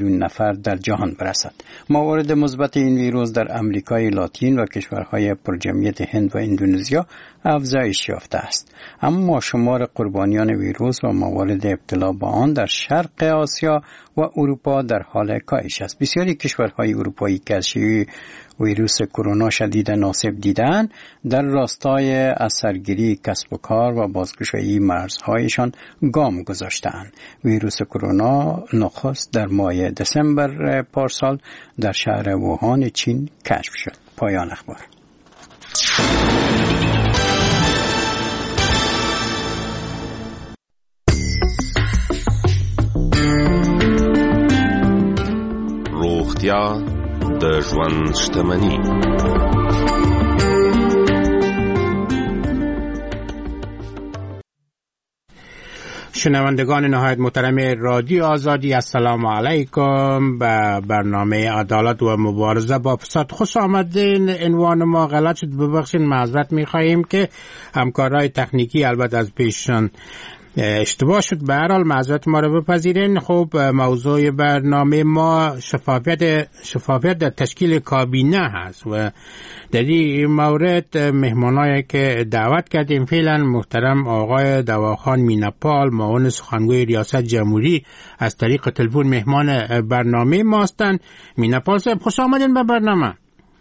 میلیون نفر در جهان برسد. موارد مثبت این ویروس در امریکای لاتین و کشورهای پرجمعیت هند و اندونزیا افزایش یافته است، اما شمار قربانیان ویروس و موارد ابتلا با آن در شرق آسیا و اروپا در حال کاهش است. بسیاری کشورهای اروپایی که از شیوع ویروس کرونا شدید ناصب دیدند در راستای از سرگیری کسب و کار و بازگشایی مرزهایشان گام گذاشتند. ویروس کرونا نخست در ماه دسامبر پارسال در شهر ووهان چین کشف شد. پایان اخبار. روغتیا د ژوند شتمني. شنوندگان نهایت محترم رادیو آزادی، السلام علیکم. به برنامه عدالت و مبارزه با فساد خوش آمدین. عنوان ما غلط شد، ببخشید، معذرت می‌خواهیم که همکارای تکنیکی البته از پیششان اشتباه شد. به هر حال معذرت ما رو بپذیرین. خب موضوع برنامه ما شفافیت در تشکیل کابینه هست و در این مورد مهمانایی که دعوت کردیم فعلا محترم آقای دواخان میناپال، معاون سخنگوی ریاست جمهوری، از طریق تلفن مهمان برنامه ما هستند. میناپال صاحب خوش آمدین به برنامه.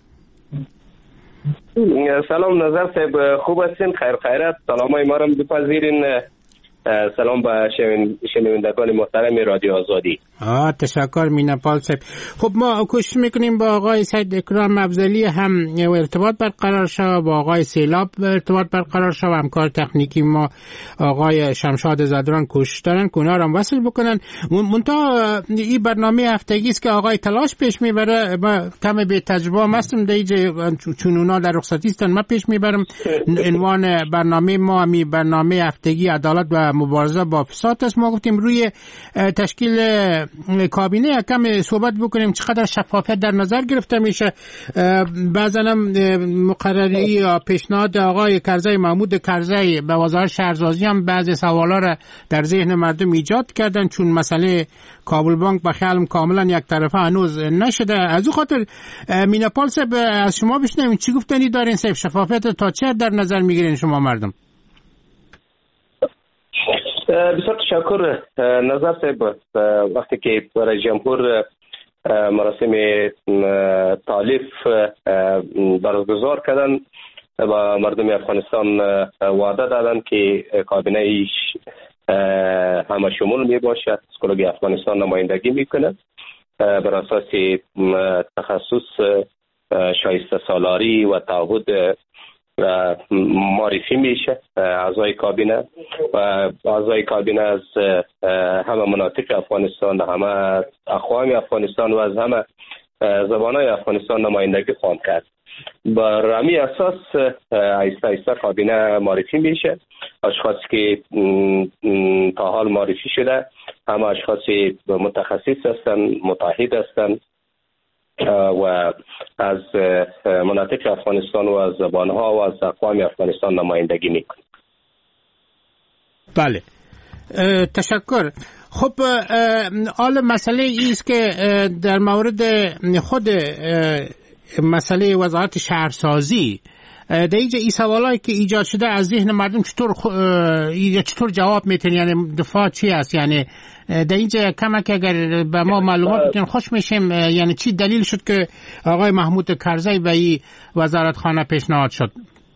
سلام نظر صاحب، خوب هستین؟ خیرت. سلامای ما رو بپذیرین. سلام به شنوندگان محترم رادیو آزادی. تشکر میناپال صاحب. خب ما کوشش میکنیم با آقای سید اکرام افضلی هم ارتباط برقرار شود، با آقای سیلاب ارتباط برقرار شود. همکار تکنیکی ما آقای شمشاد زدران کوشش دارن که اونا رو وصل بکنن. منتها این برنامه هفتگی است که آقای تلاش پیش میبره. ما کم به تجربه هستیم دیگه، چون اونا در رخصتی هستن ما پیش میبرم. عنوان برنامه ما می برنامه هفتگی عدالت و مبارزه با فساد است. ما گفتیم روی تشکیل کابینه کم صحبت بکنیم، چقدر شفافیت در نظر گرفته میشه. بعضا هم مقرری یا پیشنهاد آقای کرزی، محمود کرزی، به وزارت شهرسازی هم بعضی سوالا را در ذهن مردم ایجاد کردن، چون مسئله کابل بانک به خیالم کاملا یک طرفه هنوز نشده. از او خاطر میناپال صاحب از شما بشنویم چی گفتنی دارین صاحب؟ شفافیت تا چه در نظر میگیرین شما مردم؟ بسیار تشکر نظر صاحب. وقتی که رئیس جمهور مراسم تالیف برگزار کردن و مردم افغانستان وعده دادن که کابینه ایش همه شمول می باشد، اسکولوگ افغانستان نمایندگی میکنه، بر اساس تخصص شایسته سالاری و تعهد معرفی میشه اعضای کابینه و اعضای کابینه از همه مناطق افغانستان، همه اقوام افغانستان و از همه زبانهای افغانستان نمایندگی خواهند کرد. بر همین اساس آهسته آهسته کابینه معرفی میشه. اشخاصی که تا حال معرفی شده همه اشخاص متخصص هستند، متحد هستند و از مناطق افغانستان و از زبانها و از اقوام افغانستان نمایندگی میکنه. بله، تشکر. خب حال مسئله ایست که در مورد خود مسئله وزارت شهرسازی در اینجا این سوالایی که ایجاد شده از ذهن مردم چطور جواب میتونی؟ یعنی دفاع چی است؟ یعنی در اینجا کمک اگر به ما معلومات بتین خوش میشیم. یعنی چی دلیل شد که آقای محمود کرزی به این وزارت خانه پیشنهاد شد؟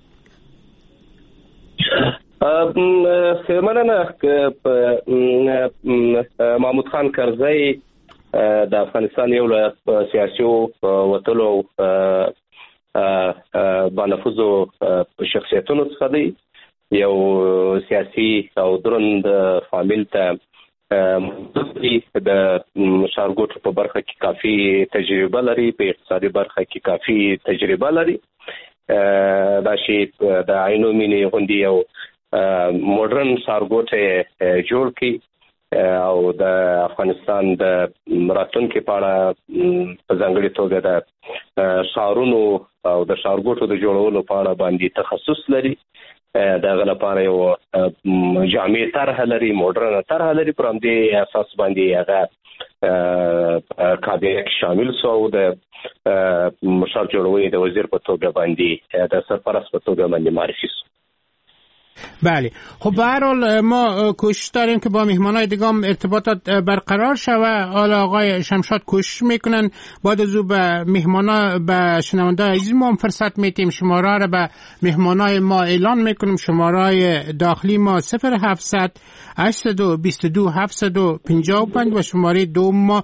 محمود خان کرزی د افغانستان یو له سیاسي وتلو با نفوذو شخصیتونو څخه دی. یو سیاسي او دروند فامیل ته د ښارګوټو په برخه کې کافي تجربه لري، په اقتصادي برخه کې کافي تجربه لري. دا شی د عینو مینې غوندې یو مدرن ښارګوټ جوړ کړي او د افغانستان د راتلونکي په اړه په ځانګړې توګه د ښارونو او د ښارګوټو د جوړولو په اړه باندې تخصص لري. دغه لپاره یو جامع طرح لري، مدرن طرح لري. پر همدې اساس باندې هغه کابینه شامل شو د مشر جوړوي د وزیر په توګه باندې د سرپرست په توګه باندې معرفي شو. بله خب به هر حال ما کوشش داریم که با مهمانای دیگه هم ارتباطات برقرار شوه. حالا آقای شمشاد کوشش میکنن بعد از او به مهمانا به شنونده عزیز ما هم فرصت میتیم. شماره را به مهمانای ما اعلان میکنیم. شماره داخلی ما 0700 822 755 و شماره دوم ما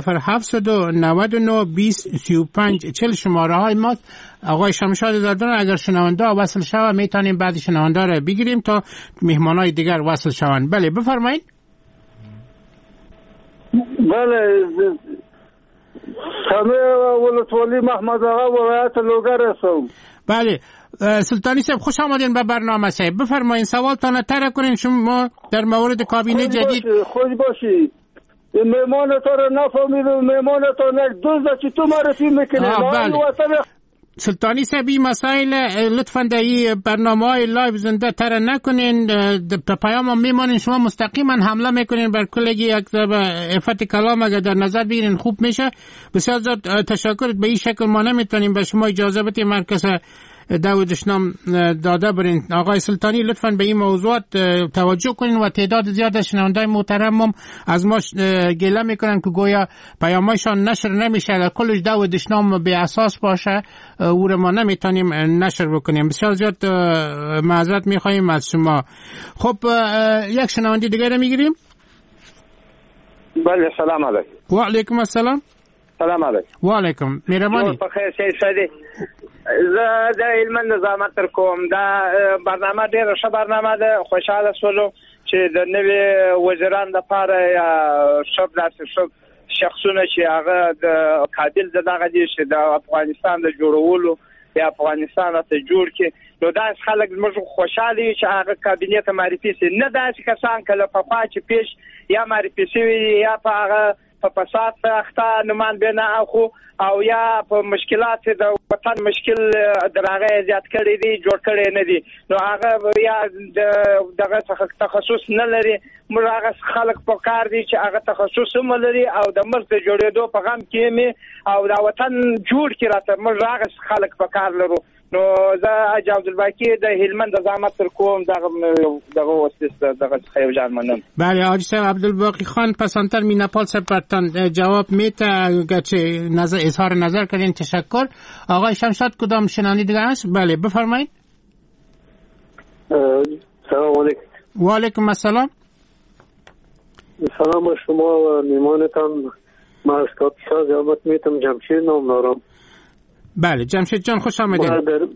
0799 20 35 40 شماره های ما. آقای شمشاد دادن اگر شنونده وصل شوه میتونیم بعد شنونده را بگیریم تا مهمانای دیگر وصل شوند. بله بفرمایید. بله همه ولسوالی محمد آقا ولایت لوگر هستم. بله سلطانی صاحب خوش آمدین به برنامه صاحب. بفرمایید سوالتان طرح کنین. شما در مورد کابینه جدید خوش باشی. مهمان تو رو نفهمیدم. مهمان تو یک دوست چی تو معرفی میکنه. سلطانی صاحب این مسائل لطفاً در این برنامه‌های لایو زنده طرح نکنین. در پیام هم میمانین. شما مستقیما حمله میکنین بر کلگی یک افت کلام اگر در نظر بگیرین خوب میشه. بسیار زیاد تشکر. به این شکل ما نمیتونیم به شما اجازه بدیم مرکز داودشنام داده برین. آقای سلطانی لطفاً به این موضوعات توجه کنین و تعداد زیاد از شنوندای محترم هم از ما گله میکنن که گویا پیامایشان نشر نمیشه. اگر کلش داودشنام به اساس باشه او رو ما نمیتونیم نشر بکنیم. بسیار زیاد معذرت میخواییم از شما. خب یک شنونده دیگه رو میگیریم. بله سلام علیکم. و علیکم السلام. سلام علیکم. و علیکم. مهربانی. بخیر سید سادی. زه د علم نظامت تر کوم. دا برنامه ډیره ښه برنامه ده. خوشاله شولو چې د نوي وزیران لپاره یا شب شخصونه چې هغه د قابل دغه دي چې د افغانستان د جوړولو یا افغانستان ته جوړ کړي. نو دا خلک موږ خوشاله چې هغه کابینه ته معرفي شي. نه داسې کسان کله په پاچ پیش یا معرفي شوي یا په هغه په فساد اخته نمان بنا اخو او یا په مشکلات د وطن مشکل دراغه زیات کړي دي جوړ کړي نه دي. نو هغه یا دغه تخصص نه لري. موږ هغه خلک په کار دي چې هغه تخصص هم لري او د مرګ د جوړېدو په غم کې می او د وطن جوړ کړي راته. موږ هغه خلک په کار لرو. نو زه حاج عبدالباقی د هلمند زعامت تر کوم دغه وسیله دغه خیو جان منم. بله حاج صاحب عبدالباقی خان پسندتر می نپال سپرتان جواب میته گرچه اظهار نظر کردین. تشکر. آقای شمشاد کدام شنانی دیگه هست؟ بله بفرمایید. سلام علیکم. و علیکم السلام. سلام شما و میمانتان. ما از کاپیسا زیامت میتم جمشید نام دارم. بله جمشید جان خوش آمدین.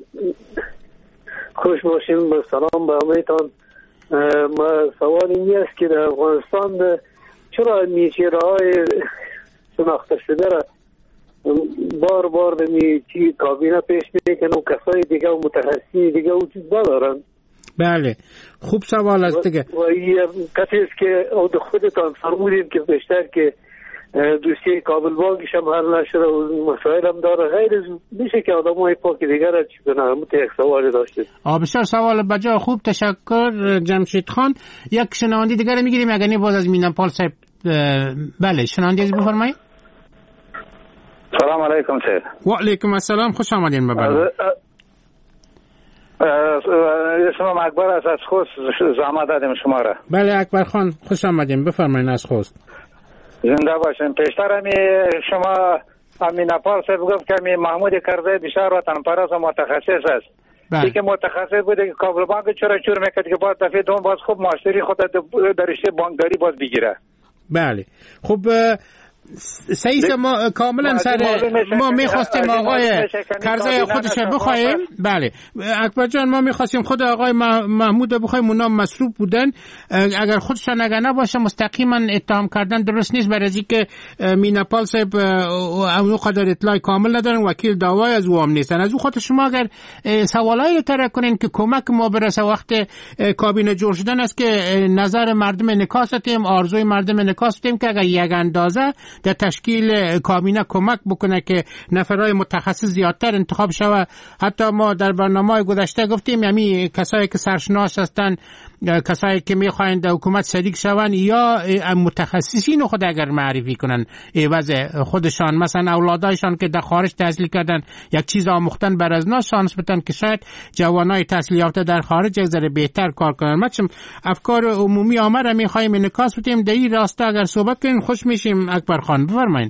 خوش باشین. با سلام به همه‌تان. ما سوال این است که در افغانستان چرا نیچه‌های شناخته شده را بار به میچی کابینه پیش میکنن و کسای دیگه و متخصصی دیگه وجود ندارن؟ بله خوب سوال است دیگه. و این کسی است که خودتان فرمودید که بیشتر که دوسیه کابل بانکش هم حل نشده و مسائل هم داره. غیر میشه که آدم های پاک دیگر را چی کنه؟ یک سوال داشتید. بسیار سوال بجا خوب. تشکر جمشید خان. یک شنوندی دیگر میگیریم اگر نه باز از مینپال صاحب. بله شنوندی از بفرمایید. سلام علیکم سید. و علیکم السلام. خوش آمدین به برنامه. اسمم اکبر است. از خوست زحمت دادیم شما را. بله اکبر خان خوش آمدین. بفرمایید از خوست. زنده باشین. پیشتر همی شما همین نپال صاحب گفت که همین محمود کرزی بسیار وطن پرست و متخصص است. که متخصص بوده که کابل بانک چرا چور میکرد که باز دفعه دوم باز خوب معاشری خود در رشته بانکداری باز بگیره. بله خب سعید ما کاملا سر ما میخواستیم آقای کرزی خودش بخوایم. بله اکبر جان ما میخواستیم خود آقای محمود بخوایم. اونا مصروف بودن. اگر خودشان اگر نباشه مستقیما اتهام کردن درست نیست. برای از اینکه مینپال صاحب اون قدر اطلاع کامل ندارن وکیل دعوای از او هم نیستن. از او خود شما اگر سوالایی طرح کنین که کمک ما برسه وقت کابینه جور شدن است که نظر مردم نکاستیم آرزوی مردم نکاستیم که اگر یک اندازه در تشکیل کابینه کمک بکنه که نفرای متخصص زیادتر انتخاب شود. حتی ما در برنامه‌های گذشته گفتیم یعنی کسایی که سرشناس هستن کسایی که میخواین در حکومت شریک شون یا متخصصین خود اگر معرفی کنن عوض خودشان، مثلا اولادایشان که در خارج تحصیل کردن یک چیز آموختن بر از ناس شانس بدن که شاید جوانای تحصیل یافته در خارج یک ذره بهتر کار کنن. ما چون افکار عمومی آمده میخوایم انعکاس بدیم در این راستا اگر صحبت کنین خوش میشیم. اکبر خان بفرمایید.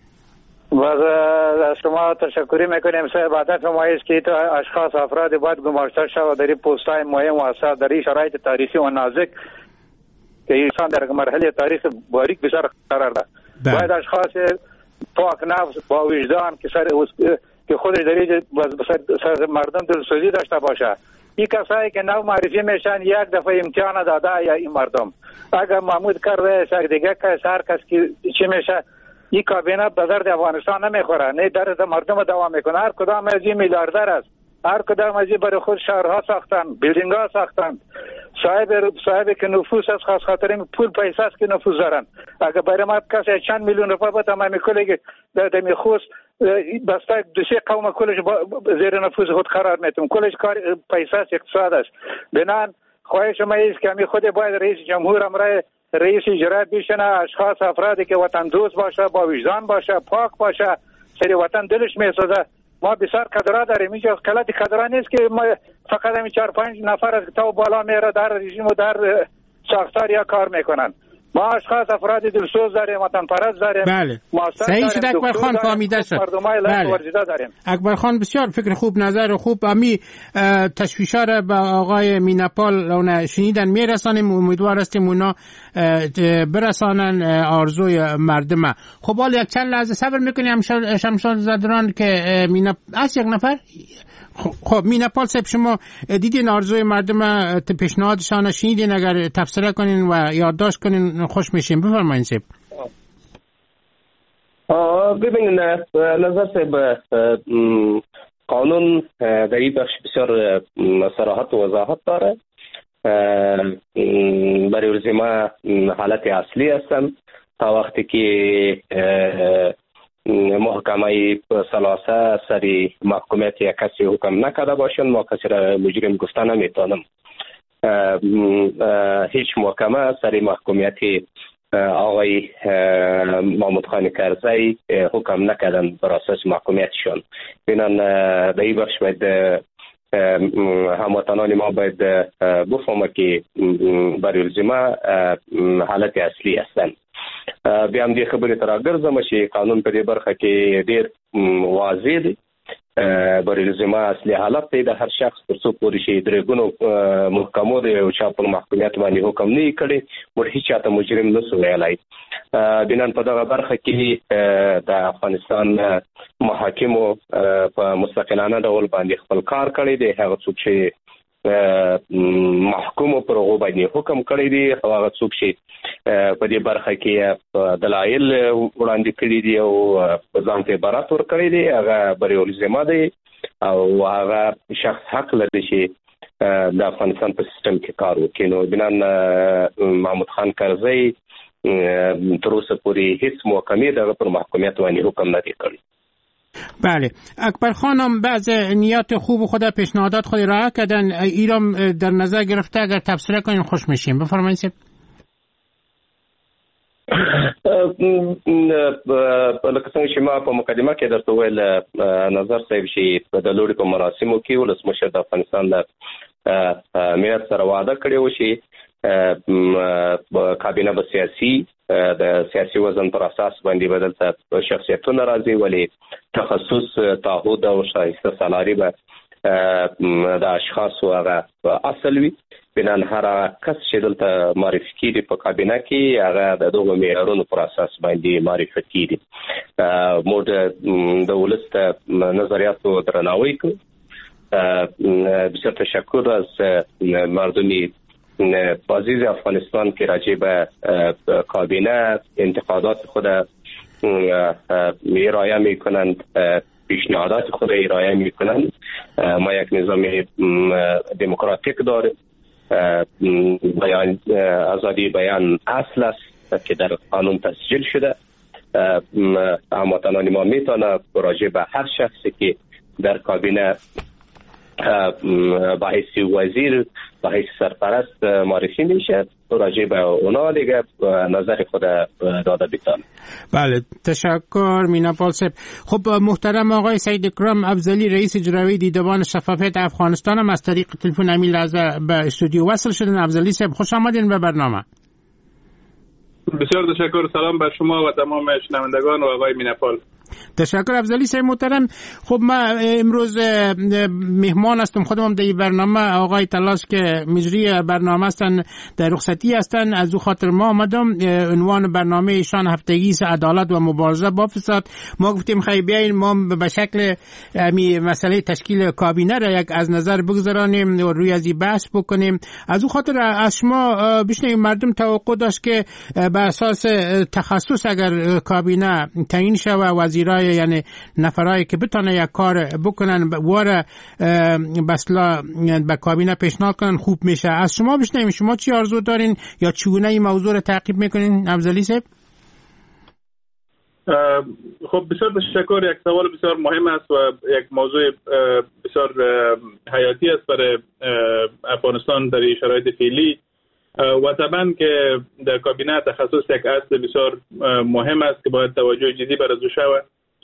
از شما تشکری میکنیم صاحب. هدف ما است که اشخاص افراد باید گماشته شود در پست‌های مهم و حساس در این شرایط تاریخی و نازک که ایشان در مرحله تاریخ باریک بسیار قرار دارد. باید اشخاص پاک نفس با وجدان که خودش در این مردم دلسوزی داشته باشه. این کسایی که نو معرفی میشن یک دفعه امتحان داده یا این مردم اگر محمود کرده یک دیگه کس هر کس که چی میشه این کابینه به درد افغانستان نمیخوره، نه درد مردم دوام میکنه. هر کدام از این میلیاردر است، هر کدام از این برای خود شهرها ساختن، بیلدینگ ها ساختن، صاحب که نفوس است، خاص خاطر این پول پیسه است که نفوس دارن. اگر برای ما کسی چند میلیون روپیه بده ما میکله در میخوس بسته دوسه قوم کلش زیر نفوس خود قرار میتون، کلش کار پیسه است، اقتصاد است. بنان خواهش ما است که همی خود باید رئیس جمهور امرای رئیس اجرا بیشنه اشخاص افرادی که وطن دوست باشه، با وجدان باشه، پاک باشه، سری وطن دلش میسوزه. ما بسیار کادرها داریم اینجا، کلات کادرها نیست که ما فقط همین 4-5 نفر از تا بالا میره در رژیم و در ساختار یا کار میکنن. ما اشخاص افراد دلسوز داریم، وطن پرست داریم. بله صحیح شد اکبر خان، فهمیده شد. بله. اکبر خان بسیار فکر خوب، نظر خوب. امی تشویشا را به آقای میناپال اون شنیدن میرسانیم، امیدوار هستیم اونا برسانن آرزوی مردم. خب حالا یک چند لحظه صبر میکنیم شمشاد زدران که از یک نفر. خب میناپال صاحب شما دیدین آرزوی مردم، پیشنهادشان شنیدین، اگر تفسیر کنین و یادداشت کنین خوش میشیم. بفرمایید صاحب. ببینید نظر صاحب قانون در این بخش بسیار صراحت و وضاحت داره. برای الزما حالت اصلی هستن تا وقتی که محکمه ثلاثه سری محکومیت یک کسی حکم نکرده باشند ما کسی را مجرم گفته نمیتونم. هیچ محکمه سری محکومیت آقای محمود خان کرزی حکم نکردن بر اساس محکومیتشان. بینن در این بخش باید هموطنان ما باید بفهمه که برای الزما حالت اصلی هستند. بیا هم دې خبرې ته راګرځم چې قانون په دې برخه کې ډېر واضح دی. برای الزما اصلي حالت دی د هر شخص تر څو پورې چې درې ګونو محکمو د یو چا په محکومیت باندې حکم نه کړي ور هیڅ چاته مجرم نه سو ویلای. بنان په دغه برخه کې د افغانستان محاکمو په مستقلانه ډول باندې خپل کار کړی دی. هغه څوک چې محکوم پر هغه باندې حکم کړی دی، هغه څوک چې په دې برخه کې دلایل وړاندې کړي دي او ځان ته برات ور کړی دی، هغه بری الزما دی او هغه شخص حق لري چې د افغانستان په سیستم کې کار وکړي. نو بنان محمود خان کرزی تر اوسه پورې هیڅ محکمې دغه پر محکومیت باندې حکم نه دی کړی. بله اکبر خانم بعض نیات خوب خود پیشنهادات خود راه کردن، ایران در نظر گرفته اگر تفسیر کنین خوش میشیم. بفرمایید. لکه څنګه چې ما په مقدمه کې درته ویل نظر صاحب چې د لوړي په مراسمو کې ولسمشر د افغانستان د ملت سره وعده کړې و چې کابینه به سیاسي د سیاسي وزن پر اساس باندې بدلته شخصیتونه راځي، ولی تخصص تعهد او شایسته سالاري به د اشخاصو هغه اصل وي. بنان هر کس چې دلته معرفي کیږي په کابینه کې هغه د دغه معیارونو پر اساس باندې معرفي کیږي. موږ د ولست نظریاتو درناوی کوو. بسیار تشکر از مردمی عزیز افغانستان که راجع به کابینه انتقادات خود ارائه میکنند، پیشنهادات خود ارائه میکنند. ما یک نظام دموکراتیک داریم، بیان آزادی بیان اصل است که در قانون تسجیل شده. هموطنان ما میتونه راجع به هر شخصی که در کابینه به حیث وزیر به حیث سرپرست معرفی میشه، راجع به اونا دیگه نظر خود داده بیتان. بله، تشکر میناپال صاحب. خب محترم آقای سعید اکرام افضلی رئیس اجرایی دیدبان شفافیت افغانستان هم از طریق تلفن امی لحظه به استودیو وصل شدن. افضلی صاحب خوش آمدین به برنامه. بسیار تشکر. سلام بر شما و تمام شنوندگان و آقای میناپال. تشکر افضلی صاحب محترم. خب ما امروز مهمان هستم خودم در این برنامه. آقای تلاش که مجری برنامه هستن در رخصتی هستن، از او خاطر ما آمدم. عنوان برنامه ایشان هفتگی عدالت و مبارزه با فساد. ما گفتیم خیلی بیاین ما به شکل مسئله تشکیل کابینه را یک از نظر بگذارانیم و روی از این بحث بکنیم. از او خاطر از شما بشنویم. مردم توقع داشت که به اساس تخصص اگر کابینه تعیین شود، وزیرای یعنی نفرایی که بتونه یک کار بکنن واره بسلا به کابینه پیشنهاد کنن خوب میشه. از شما بشنویم شما چی آرزو دارین یا چگونه این موضوع رو تعقیب میکنین افضلی صاحب؟ خب بسیار تشکر. یک سوال بسیار مهم است و یک موضوع بسیار حیاتی است برای افغانستان در شرایط فعلی و طبعا که در کابینه تخصص یک اصل بسیار مهم است که باید توجه جدی بر ازو شود.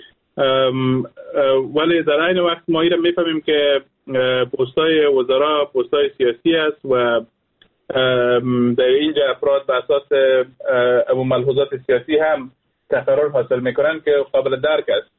ولی در این وقت ما ایران میفهمیم که پستای وزرا پستای سیاسی است و در اینجا افراد به اساس ملحوظات سیاسی هم تقرر حاصل میکنن که قابل درک است.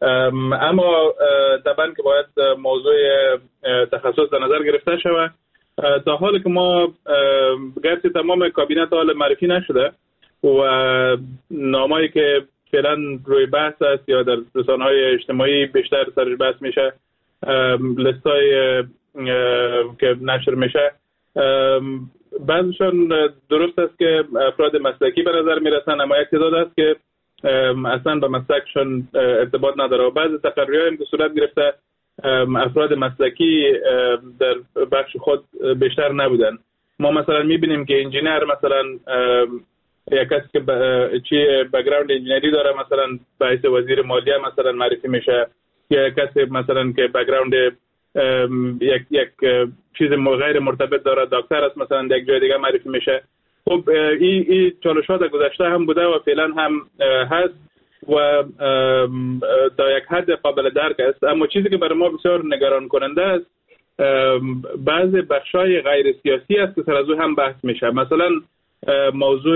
اما طبعا که باید موضوع تخصص در نظر گرفته شود. تا حالی که ما گرچه تمام کابینه تا حال معرفی نشده و نامایی که فعلا روی بحث است یا در رسانه‌های اجتماعی بیشتر سرش بحث میشه، لیستای که نشر میشه، بعضیشان درست است که افراد مسلکی به نظر میرسن، اما یک تعداد است که اصلا به مسلکشان ارتباط نداره و بعضی تقرری‌ها هم که صورت گرفته افراد مسلکی در بخش خود بیشتر نبودن. ما مثلا میبینیم که انجینر مثلا یک کسی که چی بک‌گراند انجینری داره مثلا به حیث وزیر مالیه مثلا معرفی میشه، یا کسی مثلا که بک‌گراند یک چیز غیر مرتبط داره، دکتر است مثلا در یک جای دیگه معرفی میشه. خب این چالش‌ها در گذشته هم بوده و فعلا هم هست و تا یک حد قابل درک است. اما چیزی که برای ما بسیار نگران کننده است بعضی بخشای غیر سیاسی است که سر از او هم بحث میشه. مثلا موضوع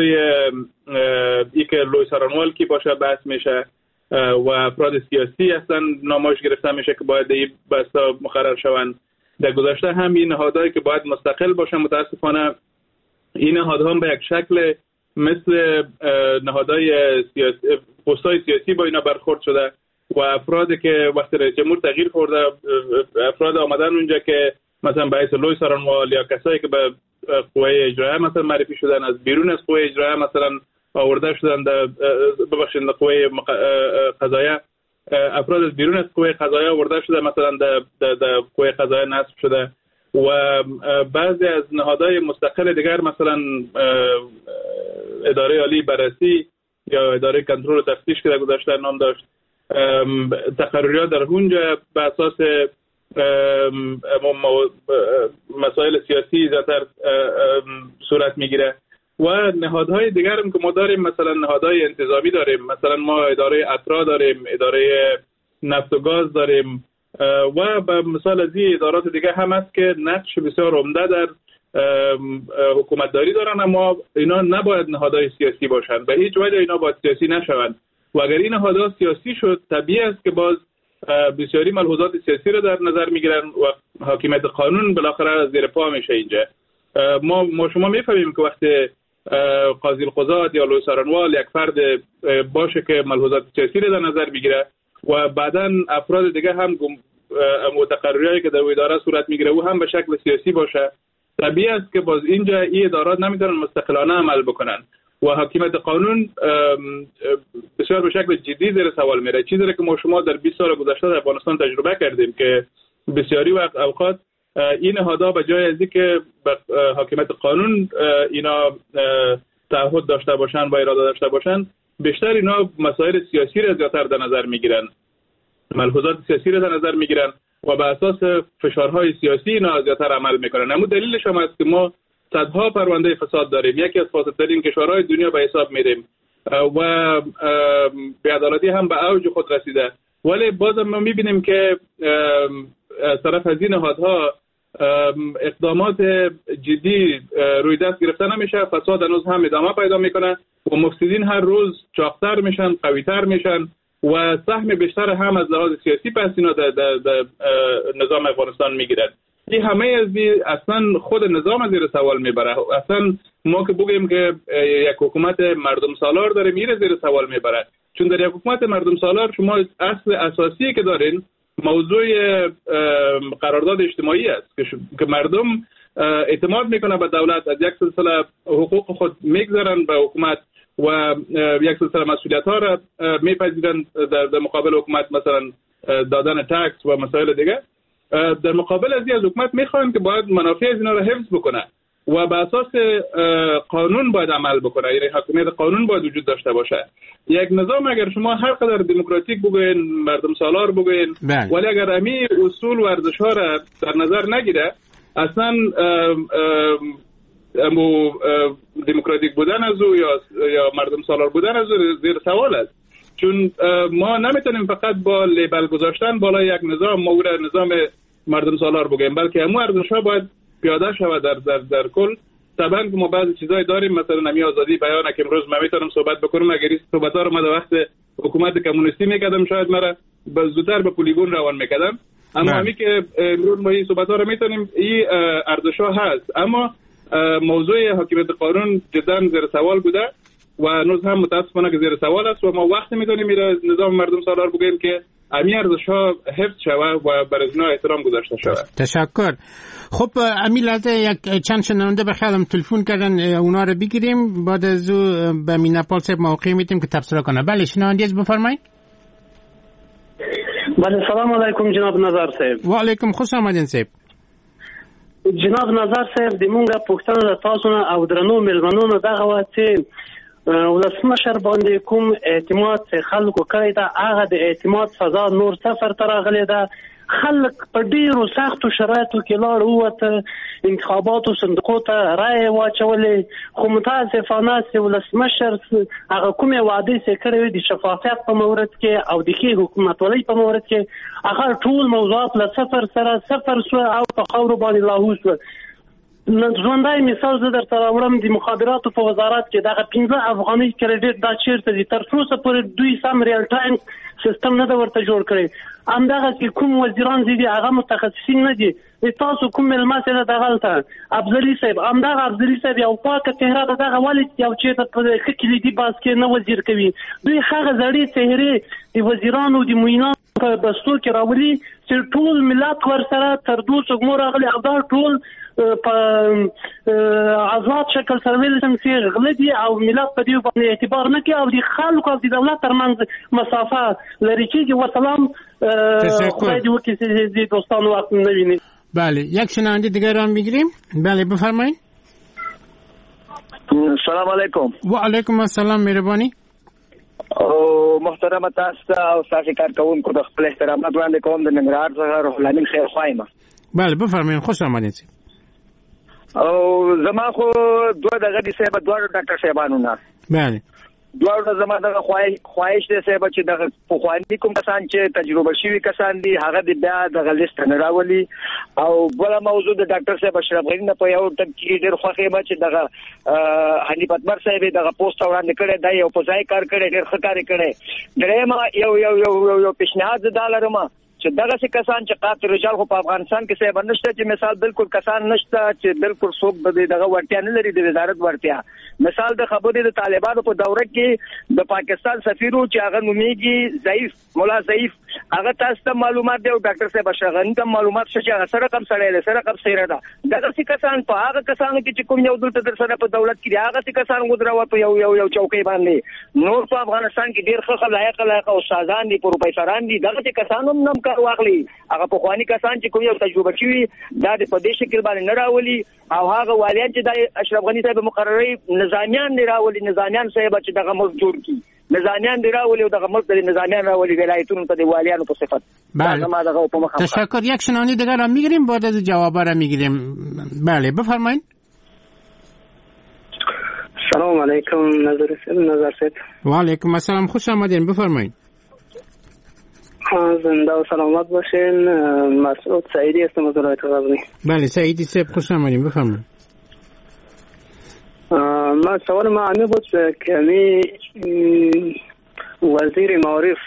ای که لوی سارانوال کی باشه بحث میشه و افراد سیاسی هستن نامش گرفته میشه که باید این بسته مقرر شوند. در گذشته هم این نهادهایی که باید مستقل باشن متاسفانه این نهادها به یک شکل مثل نهادهای سیاسی پست‌های سیاسی با اینا برخورد شده و افرادی که وقتی رئیس جمهور تغییر خورده افراد آمدن اونجا که مثلا به حیث لوی سارانوال یا کسایی که به قوه اجرایه مثلا معرفی شدن از بیرون از قوه اجرایه مثلا آورده شدن ببخشید قوه قضاییه، افراد از بیرون از قوه قضاییه آورده شده مثلا در قوه قضاییه نصب شده و بعضی از نهادهای مستقل دیگر مثلا اداره عالی بررسی یا اداره کنترل و تفتیش که در گذشته نام داشت تقرریات در اونجا به اساس مسائل سیاسی زیادتر صورت میگیره و نهادهای دیگر هم که ما داریم مثلا نهادهای انتظامی داریم، مثلا ما اداره اترا داریم، اداره نفت و گاز داریم و به مثال از این ادارات دیگه هم هست که نقش بسیار عمده در حکومتداری دارن اما اینا نباید نهادهای سیاسی باشن، به هیچ وجه اینا باید سیاسی نشوند و اگر این نهادها سیاسی شد طبیعی است که باز بسیاری ملحوظات سیاسی رو در نظر میگیرن و حاکمیت قانون بالاخره زیر پا میشه اینجا. ما شما میفهمیم که وقتی قاضی القضات یا لوی سارانوال یک فرد باشه که ملحوظات سیاسی رو در نظر میگیره و بعداً افراد دیگه هم متقرریایی که در اداره صورت میگیره او هم به شکل سیاسی باشه، طبیعی است که باز اینجا این ادارات نمیتونن مستقلانه عمل بکنن و حاکمیت قانون بسیار به شکل جدی زیر سوال میره. چیزی که ما شما در 20 سال گذشته در افغانستان تجربه کردیم که بسیاری وقت اوقات این نهادها به جای از اینکه به حاکمیت قانون اینا تعهد داشته باشن و اراده داشته باشن بیشتر اینا مسائل سیاسی را زیادتر در نظر میگیرن، ملحوظات سیاسی را در نظر میگیرن و به اساس فشارهای سیاسی اینا زیادتر عمل میکنن. اما دلیلش هم است که ما صدها پرونده فساد داریم، یکی از فاسدترین کشورهای دنیا به حساب میریم و بی‌عدالتی هم به اوج خود رسیده. ولی بازم ما میبینیم که از طرف از این نهادها اقدامات جدی روی دست گرفته نمیشه. فساد هنوز هم ادامه پیدا میکنه و مفسدین هر روز چاقتر میشن، قویتر میشن و سهم بیشتر هم از لحاظ سیاسی پس اینا در نظام افغانستان میگیرن. این همه از اصلا خود نظام زیر سوال میبره. اصلا ما که بگیم که یک حکومت مردم سالار داریم میره زیر سوال میبره، چون در یک حکومت مردم سالار شما اصل اساسی که دارین موضوع قرارداد اجتماعی است که مردم اعتماد میکنه به دولت، از یک سلسله حقوق خود میگذارن به حکومت و یک سلسله مسئولیت ها را میپذیرن در مقابل حکومت، مثلا دادن تکس و مسائل دیگه. در مقابل از حکومت میخوان که باید منافع از اینا را حفظ بکنه و به اساس قانون باید عمل بکنه، یعنی حاکمیت قانون باید وجود داشته باشه. یک نظام اگر شما هر قدر دموکراتیک بگوین، مردم سالار بگوین، ولی اگر امی اصول و ارزش ها را در نظر نگیره، اصلا دموکراتیک بودن از او یا مردم سالار بودن از او زیر سوال است. چون ما نمیتونیم فقط با لیبل گذاشتن بالای یک نظام ما نظام مردم سالار بگیم، بلکه همون ارزش ها باید پیاده شود در کل. طبعا که ما بعضی چیزای داریم، مثلا نمی آزادی بیان که امروز من میتونم صحبت بکنم، اگر این صحبت‌ها رو ما در وقت حکومت کمونیستی میکردم شاید مرا زودتر به پلیگون روان میکردم. اما همی که امروز ما این صحبت‌ها رو میتونیم، این ارزش‌ها هست، اما موضوع حاکمیت قانون جدا زیر سوال بوده و هنوز هم متاسفانه که زیر سوال است و ما وقت می‌دونیم این نظام مردم سالار بگیم که امی ارزش‌ها حفظ شود و بر ازنا احترام گذاشته شود. تشکر. خب امی لحظه یک چند شنونده به خیالم تلفن کردن، اونا رو بگیریم، بعد از او به مینپال صاحب موقع میدیم که تبصره کنه. بله شنونده بفرمایید. بله سلام علیکم جناب نظر صاحب. و علیکم خوش آمدین صاحب. جناب نظر صاحب د مونږه پوښتنه د تاسو نه او درنو مېلمنو نه دغه وه چې ولسمشر باندې کوم اعتماد خلکو کړی ده، هغه د اعتماد فضا نور صفر ته راغلی ده. خلک په ډیرو سختو شرایطو کې لاړ ووته، انتخاباتو صندوقو ته رایې واچولې، خو متاسفانه چې ولسمشر هغه کومې وعدې چې کړې وې د شفافیت په مورد کې او د ښې حکومتولۍ په مورد کې، هغه ټول موضوعات له صفر سره صفر سوه او په خاورو باندې لاهو سوه. ژوندی مثال زه درته راوړم، د مخابراتو په وزارت کې دغه 15 افغانۍ کریډټ دا چیرته دي؟ تر څوسه پورې دوی سم ریل ټایم سیستم نه ده ورته جوړ کړی. همدغسې کوم وزیران چې دي هغه متخصصین نه دي. تاسو کوم مېلمه چې ده دغلته افضلي صاحب، همدغه افضلي صاحب یو پاکه چهره ده، دغه ولې یو چېرته په ښه کلیدي باز کې نه وزیر کوي؟ دوی هغه زړې چهرې د وزیرانو د معینانو په بستو کې راولي چې ټول ملت ورسره تر 200 راغلي او دا ټول په آزاد شکل سره ویل شم چې غله دي او ملت په دې باندې اعتبار نه کوي او د خلکو او د دولت ترمنځ مسافه لرې کېږي. وسلام. خدای دې وکړي چې دوستانو وخت نه ویني. بله یک شنونده دیگر هم بگیریم. بله بفرمایید. سلام علیکم. و علیکم السلام مهربانی. او محترم تاسو او تاسو کارکونکو د خپل احترامات وړاندې کوم د ننګرهار څخه روح الامین خیر خوایم. بله بفرمایید خوش آمدید. او زما خو دوه دغه دي صاحب، دوه ډاکټر صاحبانو نه. بله دوه زما دغه خواهش دی صاحب چې دغه پخواني کوم کسان چې تجربه شوي کسان دي هغه د بیا دغه لیست نه راولي. او بله موضوع د ډاکټر صاحب اشرف غني نه په یو ټک کې ډېر خوښ یم چې دغه حنیف اتمر صاحب دغه پوسټ وړاندې کړی دی، یو په ځای کار کړی، ډېر ښه کار کړی. درېیم یو پیشنهاد زه دا لرم چې دغه څه کسان چې قاتل رجال خو په افغانستان کې صاحب نشته، چې مثال بالکل کسان نشته چې بالکل څوک به دغه ورتیا نه لري د وزارت ورتیا. مثال د خبرې د طالبانو په دوره کې د پاکستان سفیرو چې هغه نومیږي ضعیف مولا ضعیف، هغه تاسو ته معلومات دی او ډاکټر صاحب اشغنی ته معلومات شته چې هغه سره کم سره ده، سره کم سره ده. دغه څه کسان په هغه کسانو کې چې کوم یو دلته در سره په دولت کې هغه څه کسان ودروا په یو چوکۍ باندې. نور په افغانستان کې ډېر ښه لایق او استادان دي، پروفیسوران دي، دغه څه کسان هم نم کار واخلي. هغه په خواني کسان چې کوم یو تجربه شوي دا د په دې شکل باندې نه راولي او هغه والیان چې د اشرف غني صاحب مقرري نظامیان نه راولي، نظامیان صاحب چې دغه موږ جوړ کی نظامیان دی راولي او دغه ملک د نظامیان راولي ولایتونو ته د والیانو په صفت. بله تشکر. یک شنونده دیگر را میگیریم بعد از جواب را میگیریم. بله بفرمایید. سلام علیکم نظر صاحب. و علیکم السلام، خوش آمدین، بفرمایید. زنده و سلامت باشین. مسعود سعیدی هستم از ولایت غزنی. بله سعیدی صاحب خوش آمدین، بفرمایید. ما سوال ما همین بود که وزیر معارف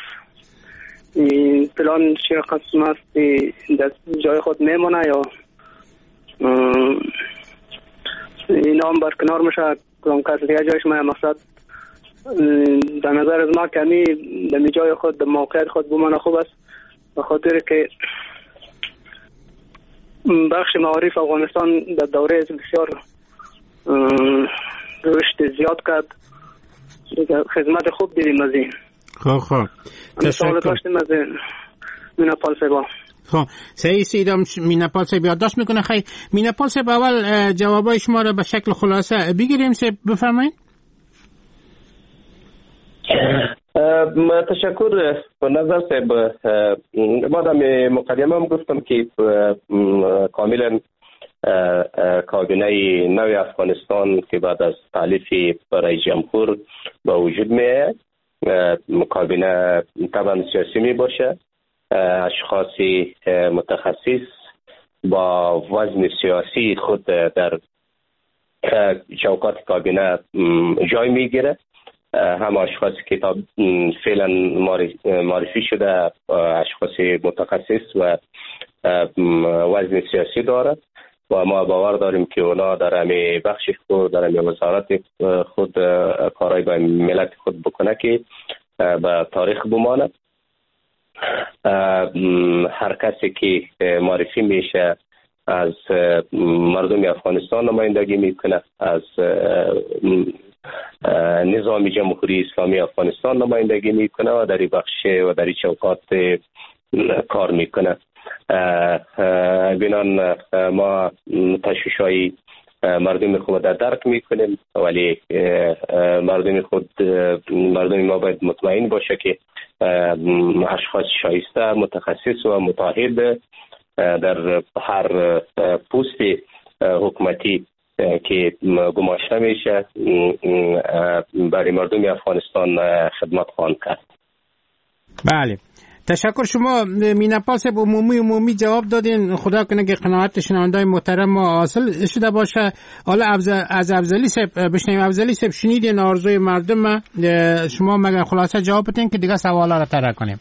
پلان چه قسم است در جای خود میمونه یا این هم برکنار میشه کدام کس دیگه جایش ما مقصد در نظر از ما کمی در جای خود در موقعیت خود بمانه خوب است به خاطر که بخش معارف افغانستان در دوره بسیار رشد زیاد کرد، خدمت خوب دیدیم از این. خب تشکر. میناپال سبا. خب سیدم میناپال سبا یادداشت میکنه. خیلی میناپال سبا اول جوابای شما رو به شکل خلاصه بگیریم. بفرمایید. تشکر. به نظر صاحب ما در مقدمه هم گفتم که کاملا کابینه نوی افغانستان که بعد از تالیف رئیس جمهور به وجود میاد، کابینه طبعا سیاسی می باشه، اشخاصی متخصص با وزن سیاسی خود در چوکات کابینه جای میگیره. هم اشخاصی که فعلا معرفی شده اشخاص متخصص و وزن سیاسی داره و ما باور داریم که اونا در همه بخش خود در همه وزارت خود کارهای با ملت خود بکنه که به تاریخ بمانه. هر کسی که معرفی میشه از مردم افغانستان نمایندگی میکنه، از نظام جمهوری اسلامی افغانستان نمایندگی میکنه و در این بخش و در این چوکات کار میکنه. بنان ما تشویش‌های مردم خود در درک میکنیم، ولی مردم ما باید مطمئن باشه که اشخاص شایسته متخصص و متعهد در هر پست حکومتی که گماشته میشه برای مردم افغانستان خدمت خواهند کرد. بله تشکر. شما میناپال صاحب عمومی جواب دادین. خدا کنه که قناعت شنونده‌های محترم ما حاصل شده باشه. حالا از افضلی صاحب بشنویم. افضلی صاحب شنیدین آرزوی مردم، شما مگر خلاصه جواب بدین که دیگه سوالا رو طرح کنیم.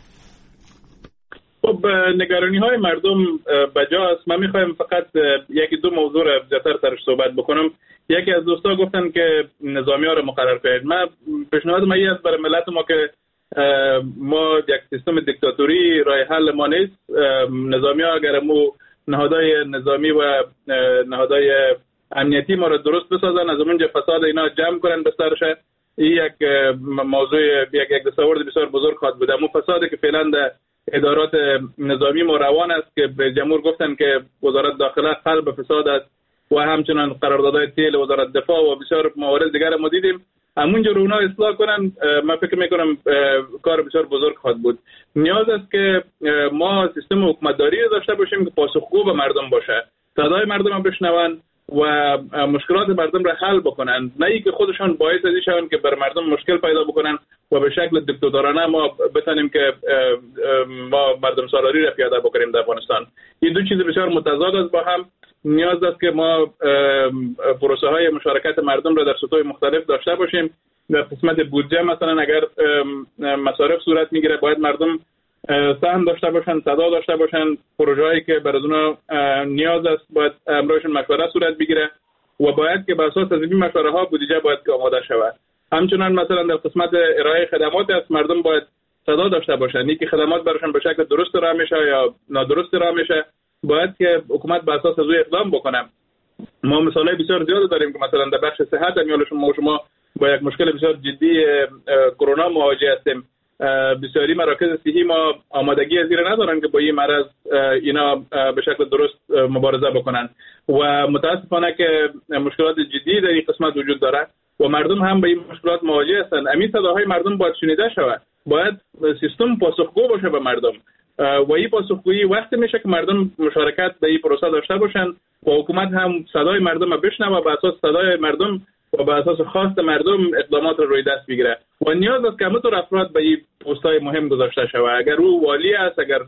خب نگرانی های مردم بجاست. من میخوایم فقط یکی دو موضوع رو زیادتر سرش صحبت بکنم. یکی از دوستا گفتن که نظامی ها رو مقرر کنید. من پیشنهاد من این است برای ملت ما که ما یک سیستم دیکتاتوری راه حل ما نیست. نظامی ها اگر مو نهادهای نظامی و نهادهای امنیتی ما رو درست بسازن، از اونجا فساد اینا جمع کنن به سرش، این یک موضوع یک دستاورد بسیار بزرگ خواهد بود. اما فسادی که فعلا در ادارات نظامی ما روان است که به جمهور گفتن که وزارت داخله قلب فساد است و همچنان قراردادهای تیل وزارت دفاع و بسیار موارد دیگر ما دیدیم. همونجا رو اونا اصلاح کنن، من فکر میکنم کار بسیار بزرگ خواهد بود. نیاز است که ما سیستم حکومتداری داشته باشیم که پاسخگو به مردم باشه، صدای مردم رو بشنون و مشکلات مردم را حل بکنن، نه اینکه خودشان باعث ازی شون که بر مردم مشکل پیدا بکنن و به شکل دیکتاتورانه ما بتونیم که ما مردم سالاری را پیاده بکنیم در افغانستان. این دو چیز بسیار متضاد است با هم. نیاز است که ما پروسه های مشارکت مردم را در سطوح مختلف داشته باشیم. در قسمت بودجه مثلا اگر مصارف صورت میگیره باید مردم سهم داشته باشن، صدا داشته باشن. پروژه‌ای که برای اونا نیاز است باید امرایشون مشوره صورت بگیره و باید که بر اساس از این مشوره ها بودجه باید که آماده شود. همچنان مثلا در قسمت ارائه خدمات است مردم باید صدا داشته باشن. اینکه خدمات براشون به شکل درست راه میشه یا نادرست راه میشه باید که حکومت بر اساس از او اقدام بکنه. ما مثالای بسیار زیاد داریم که مثلا در بخش صحت شما با یک مشکل بسیار جدی کرونا مواجه هستیم. بسیاری مراکز صحی ما آمادگی از این ندارن که با این مرض اینا به شکل درست مبارزه بکنن و متاسفانه که مشکلات جدی در این قسمت وجود داره. و مردم هم به این مشکلات مواجه هستند. همین صداهای مردم باید شنیده شود. باید سیستم پاسخگو باشه به مردم و این پاسخگویی وقتی میشه که مردم مشارکت به این پروسه داشته باشن و حکومت هم صدای مردم رو بشنوه، به اساس صدای مردم و به اساس خواست مردم اقدامات رو روی دست بگیره. و نیاز است که همینطور افراد به این پست‌های مهم گذاشته شود. اگر او والی است، اگر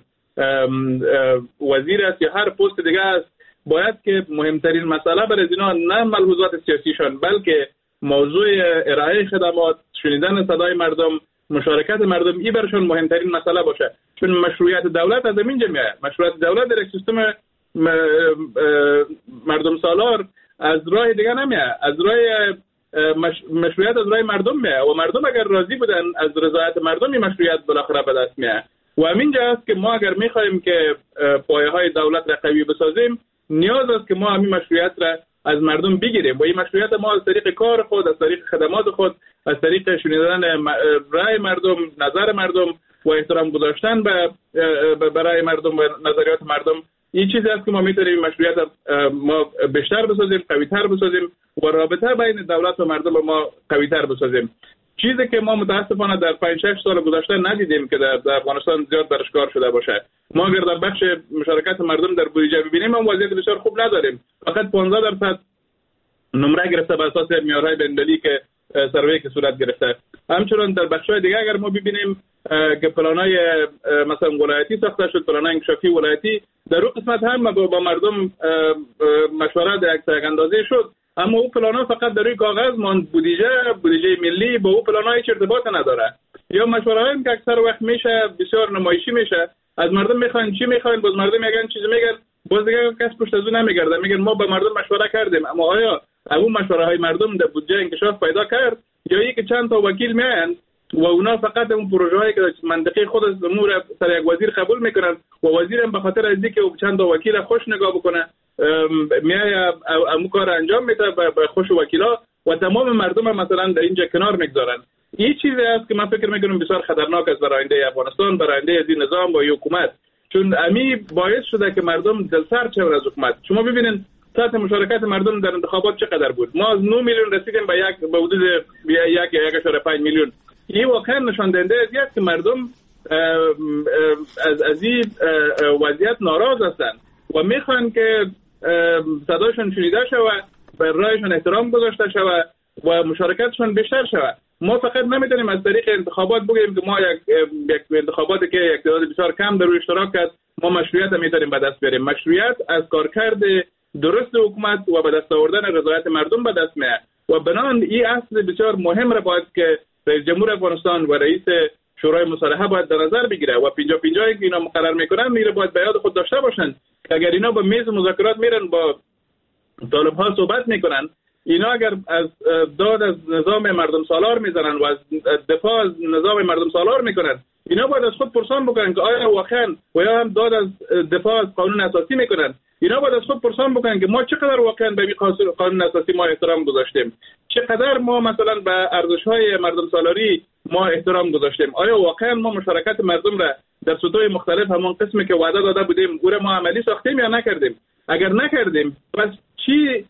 وزیر است یا هر پست دیگه است، باید که مهمترین مسئله برای اینا نه ملحوظات سیاسیشان بلکه موضوع ارائه خدمات، شنیدن صدای مردم، مشارکت مردم این برشون مهمترین مسئله باشه. چون مشروعیت دولت از اینجا میاد. مشروعیت دولت در یک سیستم مردم سالار از راه دیگه نمیاد، از راه مشروعیت از راه مردم میاد و مردم اگر راضی بودن از رضایت مردم این مشروعیت بالاخره به دست میاد. و همینجا است که ما اگر میخوایم که پایه‌های دولت را قوی بسازیم، نیاز است که ما همین مشروعیت را از مردم بگیریم و این مشروعیت ما از طریق کار خود، از طریق خدمات خود، از طریق شنیدن رای مردم، نظر مردم و احترام گذاشتن به رای مردم و نظریات مردم، این چیزی است که ما میتونیم مشروعیت ما بیشتر بسازیم، قوی‌تر بسازیم و رابطه بین دولت و مردم ما قوی‌تر بسازیم. چیزی که ما متاسفانه در 5-6 سال گذشته ندیدیم که در افغانستان زیاد درش کار شده باشه. ما اگر در بخش مشارکت مردم در بودجه ببینیم، ما وضعیت بسیار خوب نداریم. فقط 15% نمره گرفته بر اساس معیارهای بین‌المللی که سروی که صورت گرفته. همچنین در بخش‌های دیگه اگر ما ببینیم که پلان‌های مثلا ولایتی ساخته شد، پلان‌های انکشافی ولایتی، در اون قسمت هم با مردم مشورت یک اندازه شد، اما او پلان‌ها فقط در روی کاغذ ماند. بودجه ملی با او پلان‌ها هیچ ارتباط نداره. یا مشوره‌هایی که اکثر وقت میشه بسیار نمایشی میشه، از مردم میخواین چی میخواین، باز مردم میگن چیزی میگن، باز دیگه کس پشت از اون نمیگرده، میگن ما با مردم مشوره کردیم، اما آیا اون مشوره‌های مردم در بودجه انکشاف پیدا کرد یا اینکه چند تا وکیل میان و اونا فقط اون پروژه‌هایی که منطقی خود از امور سر یک وزیر قبول میکنن و وزیر هم به خاطر از اینکه چند تا وکیل خوش نگاه بکنه میاد اون کار انجام میده به خوش وکیلا و تمام مردم هم مثلا در اینجا کنار میگذارن. این چیزی است که من فکر میکنم بسیار خطرناک است برای آینده افغانستان، برای آینده این نظام و حکومت، چون امی باعث شده که مردم دلسرد شون از حکومت. شما ببینید سطح مشارکت مردم در انتخابات چقدر بود. ما از 9 میلیون رسیدیم به حدود 1.5 میلیون. این واقعا نشان دهنده است که مردم از این وضعیت ناراض هستند و میخوان که صداشون شنیده شود، به رایشون احترام گذاشته شود و مشارکتشون بیشتر شود. ما فقط نمیتونیم از طریق انتخابات بگیم که ما یک انتخاباتی که یک تعداد بسیار کم در روی اشتراک است ما مشروعیت میتونیم به دست بیاریم. مشروعیت از کارکرد درست حکومت و به دست آوردن رضایت مردم به دست میاد و بنابراین این اصل بسیار مهم را باید که رئیس جمهور افغانستان و رئیس شورای مصالحه باید در نظر بگیره و 50-50 که اینا مقرر میکنن میره باید به یاد خود داشته باشن که اگر اینا با میز مذاکرات میرن با طالب‌ها صحبت میکنن، اینا اگر از داد از نظام مردم سالار میزنن و از دفاع از نظام مردم سالار میکنن، اینا باید از خود پرسان بکنن که آیا واقعا و یا هم داد از دفاع از قانون اساسی میکنن. اینا باید از خود پرسان بکنن که ما چقدر واقعا به قانون اساسی ما احترام گذاشتیم، چقدر ما مثلا به ارزش‌های مردم سالاری ما احترام گذاشتیم، آیا واقعا ما مشارکت مردم را در سطوح مختلف همون قسمی که وعده داده بودیم او را ما عملی ساختیم یا نکردیم. اگر نکردیم پس چی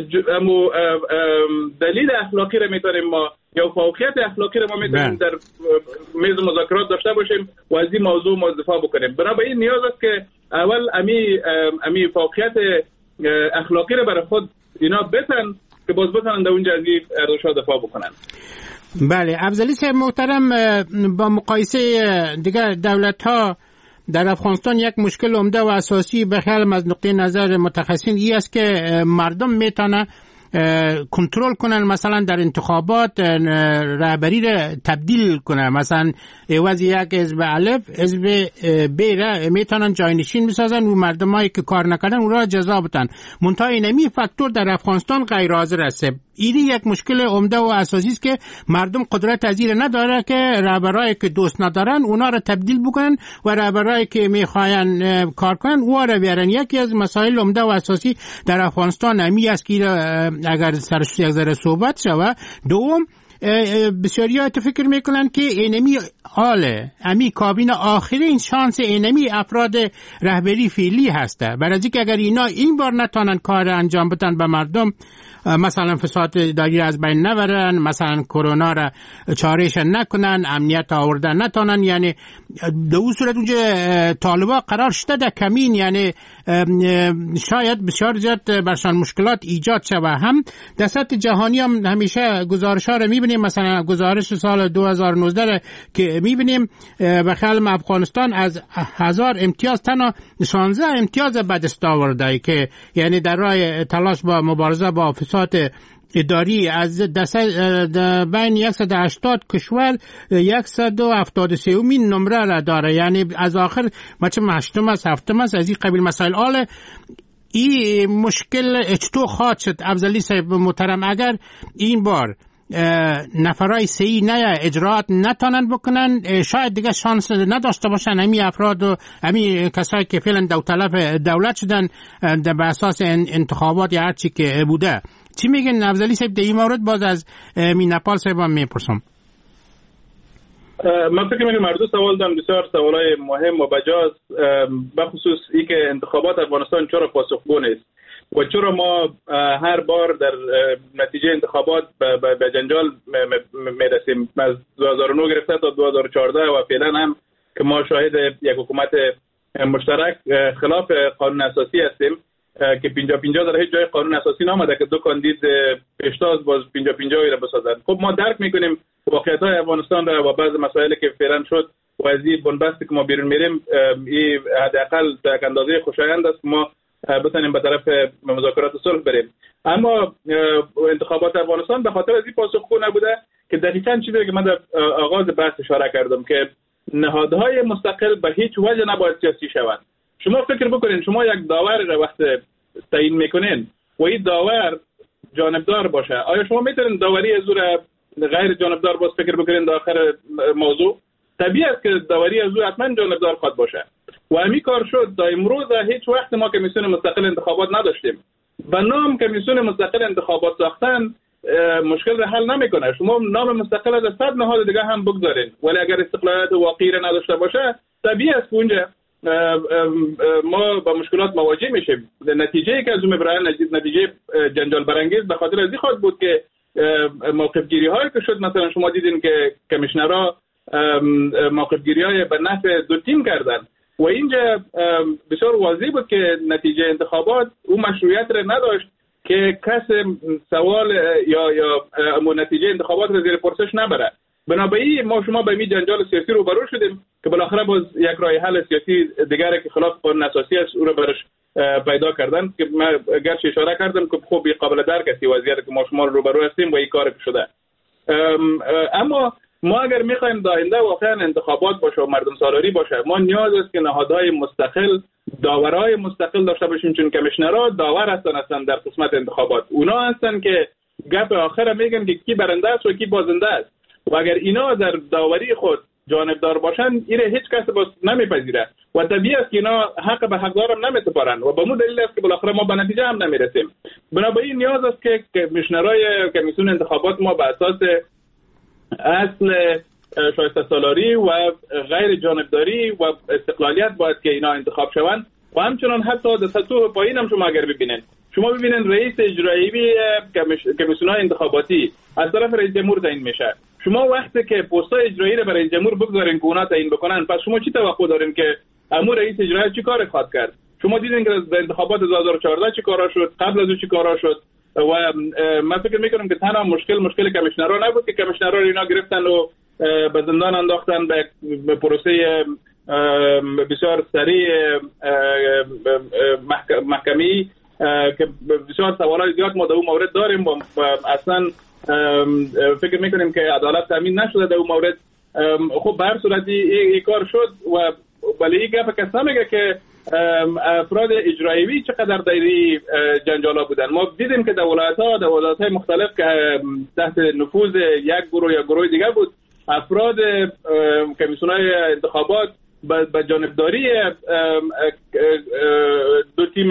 دلیل اخلاقی را میتونیم ما یا فوقیت اخلاقی را ما میتونیم در میز مذاکرات داشته باشیم و از این موضوع ما دفاع بکنیم. بنابراین نیاز است که اول امی فوقیت اخلاقی را برای خود اینا بتن که باز بتونن در اونجا از این ارزش‌ها دفاع بکنن. بله، افضلی صاحب محترم، با مقایسه دیگر دولت‌ها در افغانستان یک مشکل عمده و اساسی به خیالم از نقطه نظر متخصصین این است که مردم میتونه کنترل کنن، مثلا در انتخابات رهبری را تبدیل کنن، مثلا عوض یک حزب الف حزب ب را میتونن جاینشین بسازن و مردمایی که کار نکردن اون را جزا بدن. منتها اینمی فاکتور در افغانستان غیر حاضر است. این یک مشکل عمده و اساسی است که مردم قدرت از این نداره که رهبرایی که دوست ندارن اونا را تبدیل بکنن و رهبرایی که میخواین کار کنن او را بیارن. یکی از مسائل عمده و اساسی در افغانستان همی است که اگر سرش یک ذره صحبت شود. دوم، بسیاری ها فکر میکنن که اینمی حاله امی کابین آخرین شانس اینمی افراد رهبری فعلی هسته. برای اینکه اگر اینا این بار نتونن کار انجام بدن به مردم، مثلا فساد اداری از بین نبرن، مثلا کرونا را چارهش نکنن، امنیت آوردن نتونن، یعنی در اون صورت اونجا طالبا قرار شده در کمین، یعنی شاید بسیار زیاد برشان مشکلات ایجاد شود. هم در سطح جهانی هم همیشه گزارش ها رو میبینیم، مثلا گزارش سال 2019 که میبینیم بخیال افغانستان از 1000 امتیاز تنها 16 امتیاز به دست آورده، که یعنی در راه تلاش با مبارزه با فساد اداری از بین 180 کشور 173 نمره را داره، یعنی از آخر مچم هشتم است هفتم است از این قبیل مسائل. آله این مشکل چطور خواهد شد افضلی صاحب محترم اگر این بار نفرای سعی نه اجراعات نتانن بکنن، شاید دیگه شانس نداشته باشن همین افراد و همین کسایی که فعلا داوطلب دولت شدن به اساس انتخابات یا هر چی که بوده. چی میگن افضلی صاحب در این مورد؟ باز از مینپال صاحب هم میپرسم. من فکر میکنم هر دو سوال دارم بسیار سوالای مهم و بجاز، بخصوص ای که انتخابات افغانستان چرا پاسخگو نیست و چرا ما هر بار در نتیجه انتخابات به جنجال میرسیم. از 2009 گرفته تا 2014 و فعلا هم که ما شاهد یک حکومت مشترک خلاف قانون اساسی هستیم که 50-50 در هیچ جای قانون اساسی نامده که دو کاندید پیشتاز باز 50-50 را بسازن. خب ما درک میکنیم واقعیت‌های افغانستان را و بعض مسائلی که فعلا شد و از این بنبستی که ما بیرون میریم، این حداقل تا یک اندازه خوشایند است ما بتونیم به طرف مذاکرات صلح بریم. اما انتخابات افغانستان به خاطر از این پاسخگو نبوده که دقیقاً چیزی که من در آغاز بحث اشاره کردم که نهادهای مستقل به هیچ وجه نباید سیاسی شوند. شما فکر بکنین شما یک داور را وقت تعیین میکنین و این داور جانبدار باشه، آیا شما میتونین داوری از او غیر جانبدار باز فکر بکنین در آخر موضوع؟ طبیعی است که داوری از او حتما جانبدار خواهد باشه و همین کار شد. تا امروز هیچ وقت ما کمیسیون مستقل انتخابات نداشتیم. به نام کمیسیون مستقل انتخابات ساختن مشکل را حل نمیکنه. شما نام مستقل از 100 نهاد دیگه هم بگذارین، ولی اگر استقلالیت واقعی را نداشته باشه طبیعی است که اونجا ما با مشکلات مواجه میشیم. نتیجه که از اون میبرن نتیجه جنجال برانگیز به خاطر از این خواهد بود که موقف گیری هایی که شد، مثلا شما دیدین که کمیشنرها موقف گیری های به نفع دو تیم کردن و اینجا بسیار واضح بود که نتیجه انتخابات اون مشروعیت را نداشت که کس سوال یا نتیجه انتخابات را زیر پرسش نبره. بنابراین ما شما به این جنجال سیاسی روبرو شدیم که بالاخره باز یک راه حل سیاسی دیگری که خلاف قانون اساسی است او را برش پیدا کردن که من گرچه اشاره کردم که خوب قابل درک است وضعیتی که ما شما روبرو هستیم و این کار شده. اما ما اگر میخوایم در آینده واقعا انتخابات باشه و مردم سالاری باشه، ما نیاز است که نهادهای مستقل، داورای مستقل داشته باشیم، چون کمیشنرها داور هستن در قسمت انتخابات. اونا هستن که گپ آخر میگن که کی برنده است و کی بازنده است و اگر اینا در داوری خود جانبدار باشن این هیچ کس باز نمیپذیره و طبیعی است که اینا حق به حقدار هم نمیسپارن و به مو دلیل است که بالاخره ما به نتیجه هم نمیرسیم. بنابراین نیاز است که کمیشنرهای کمیسیون انتخابات ما به اساس اصل شایسته سالاری و غیر جانبداری و استقلالیت باید که اینا انتخاب شوند و همچنان حتی در سطوح پایین هم شما اگر ببینید، شما ببینید رئیس اجرایی کمیسیون‌های انتخاباتی از طرف رئیس جمهور تعیین میشه. شما وقتی که پست‌های اجرایی رو برای رئیس جمهور بگذارین که اونا تعیین بکنن، پس شما چی توقع دارین که امور رئیس اجرایی چی کار خواهد کرد؟ شما دیدین که در انتخابات 2014 چی کارا شد، قبل از اون چی کارا شد و من فکر میکنم که تنها مشکل کمیشنرها نبود که کمیشنرها اینا گرفتن و به زندان انداختن به پروسه بسیار سریع محکمی که بسیار سوالات زیاد ما در اون مورد داریم و اصلا فکر میکنیم که عدالت تامین نشده در اون مورد. خب به هر صورت این کار شد و ولی این گپ کس نمیگه که افراد اجرایی چقدر دایره جنجالا بودن. ما دیدیم که در ولایت‌های مختلف که تحت نفوذ یک گروه یا گروه دیگر بود، افراد کمیسیون‌های انتخابات به جانبداری دو تیم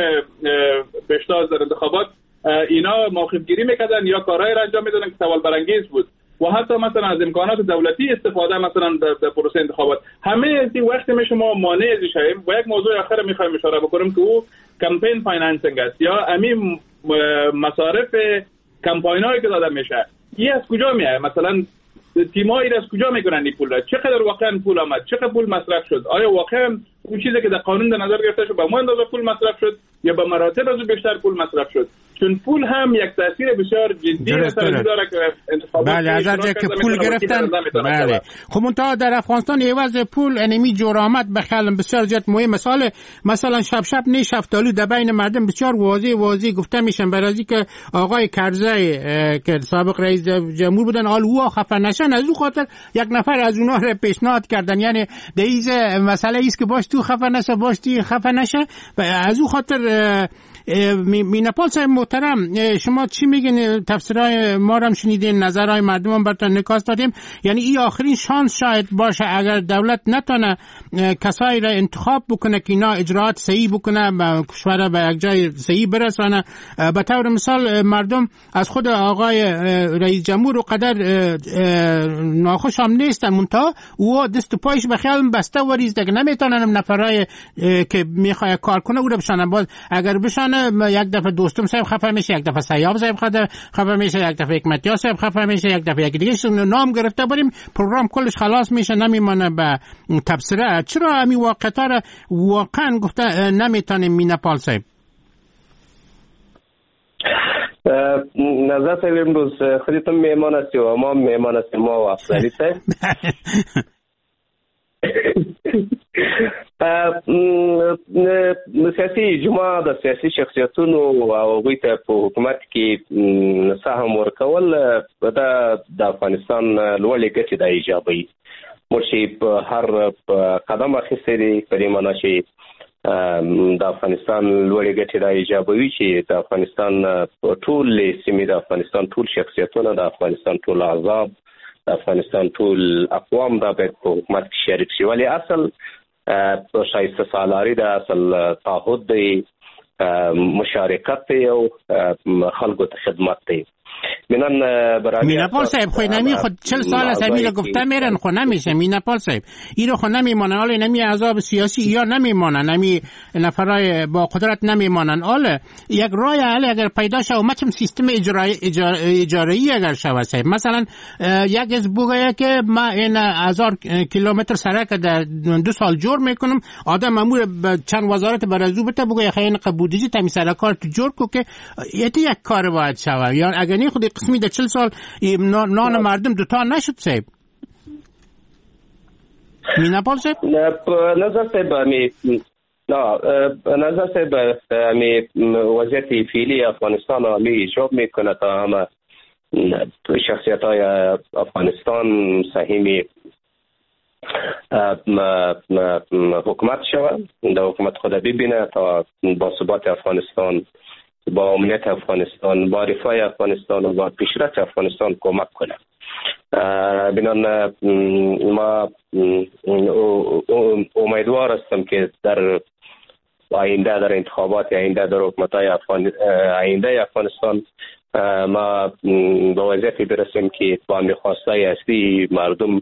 پیشتاز در انتخابات اینا موقف گیری میکردن یا کارهای را انجام میدادن که سوال برانگیز بود و حتی مثلا از امکانات دولتی استفاده مثلا در پروسه انتخابات. همه از این وقتی ما شما مانع ازش هستیم. و یک موضوع آخر میخوایم اشاره بکنیم که او کمپین فاینانسینگ است یا همین مصارف کمپاینایی که داده میشه. این از کجا میاد؟ مثلا تیمایی از کجا میکنن این پول؟ چقدر واقعا پول آمد؟ چقدر پول مصرف شد؟ آیا واقعا اون چیزی که در قانون در نظر گرفته شد به ما اندازه پول مصرف شد یا به مراتب از بیشتر پول مصرف شد؟ چون پول هم یک تاثیر بسیار جدی داره که انتخابات بله از اینجا که پول گرفتن. بله خب منتها در افغانستان عوض پول انمی جور آمد به خیال بسیار زیاد مهم. مثلا شب نه شفتالو در بین مردم بسیار واضح گفته میشن برای که آقای کرزی که سابق رئیس جمهور بودن حال او خفه نشن از او خاطر یک نفر از اونها رو پیشنهاد کردن. یعنی دیز مسئله است که باش تو خفه نشه باش تو خفه نشه و از او خاطر میناپال صاحب محترم شما چی میگین؟ تفسیرهای ما رو هم شنیدین، نظرهای مردم هم براتون نکاست دادیم. یعنی این آخرین شانس شاید باشه اگر دولت نتونه کسایی را انتخاب بکنه که اینا اجراعات صحیح بکنه و کشور به یک جای صحیح برسانه. به طور مثال مردم از خود آقای رئیس جمهور و قدر ناخوش هم نیستن، منتها او دست و پایش به خیال بسته وریز دیگه نمیتونن نفرای که میخواد کار کنه او رو بشانه. باز اگر بشانه یک دفعه دوستم صاحب خفه میشه، یک دفعه سیاب صاحب خفه میشه، یک دفعه حکمتیار صاحب خفه میشه، یک دفعه یک دیگه نام گرفته بریم پروگرام کلش خلاص میشه نمیمونه به تبصره. چرا همین واقعیت‌ها را واقعا گفته نمیتونیم میناپال صاحب؟ نظر صاحب امروز خودتون میهمان هستی و ما میهمان هستیم، ما و افضلی صاحب. سیاسي جماعه د سیاسي شخصیتونو او هغوی ته په حکومت کې سهم ورکول د افغانستان لوړې ګټې د ایجابوي. موږ چې په هر قدم اخیستی دی په دې معنا چې د افغانستان لوړې ګټې د ایجابوي چې د افغانستان ټول سیمې، د افغانستان ټول شخصیتونه، د افغانستان ټول اعضاب، د افغانستان ټول اقوام دا باید په حکومت کې شریک شي. ولی اصل شایسته سالاری د اصل تعهد دی، مشارکت دی او خلکو ته خدمت دی. میناپال صاحب خو نمی خود 40 سال از همین گفته میرن خو نمیشه. میناپال صاحب اینو خو نمیمانن، حالا نمی احزاب سیاسی یا نمیمانن، نمی نفرای با قدرت نمیمانن. حالا یک راه حل اگر پیدا شه و مچم سیستم اجاره‌ای اگر شه صاحب، مثلا یک از بگه که ما این 1000 کیلومتر سرک در 2 سال جور میکنم، آدم مامور چند وزارت برازو بته بگه خیلی قبودیجی تمی سرکار تو جور کو که یک کار باید شه. یا اگر نه خود قسمی در 40 سال نان مردم دوتا نشد صاحب. میناپال صاحب نظر صاحب نظر صاحب وضعیت فعلی افغانستان همی ایجاب میکنه تا همه شخصیت های افغانستان سهیم حکومت شود، در حکومت خود ببینه تا با ثبات افغانستان، با امنیت افغانستان، با رفاه افغانستان و با پیشرفت افغانستان کمک کنه. بنان ما امیدوار هستم که در آینده، در انتخابات آینده، در حکومت‌های آینده افغانستان ما به وضعیتی برسیم که با میخواستای اصلی مردم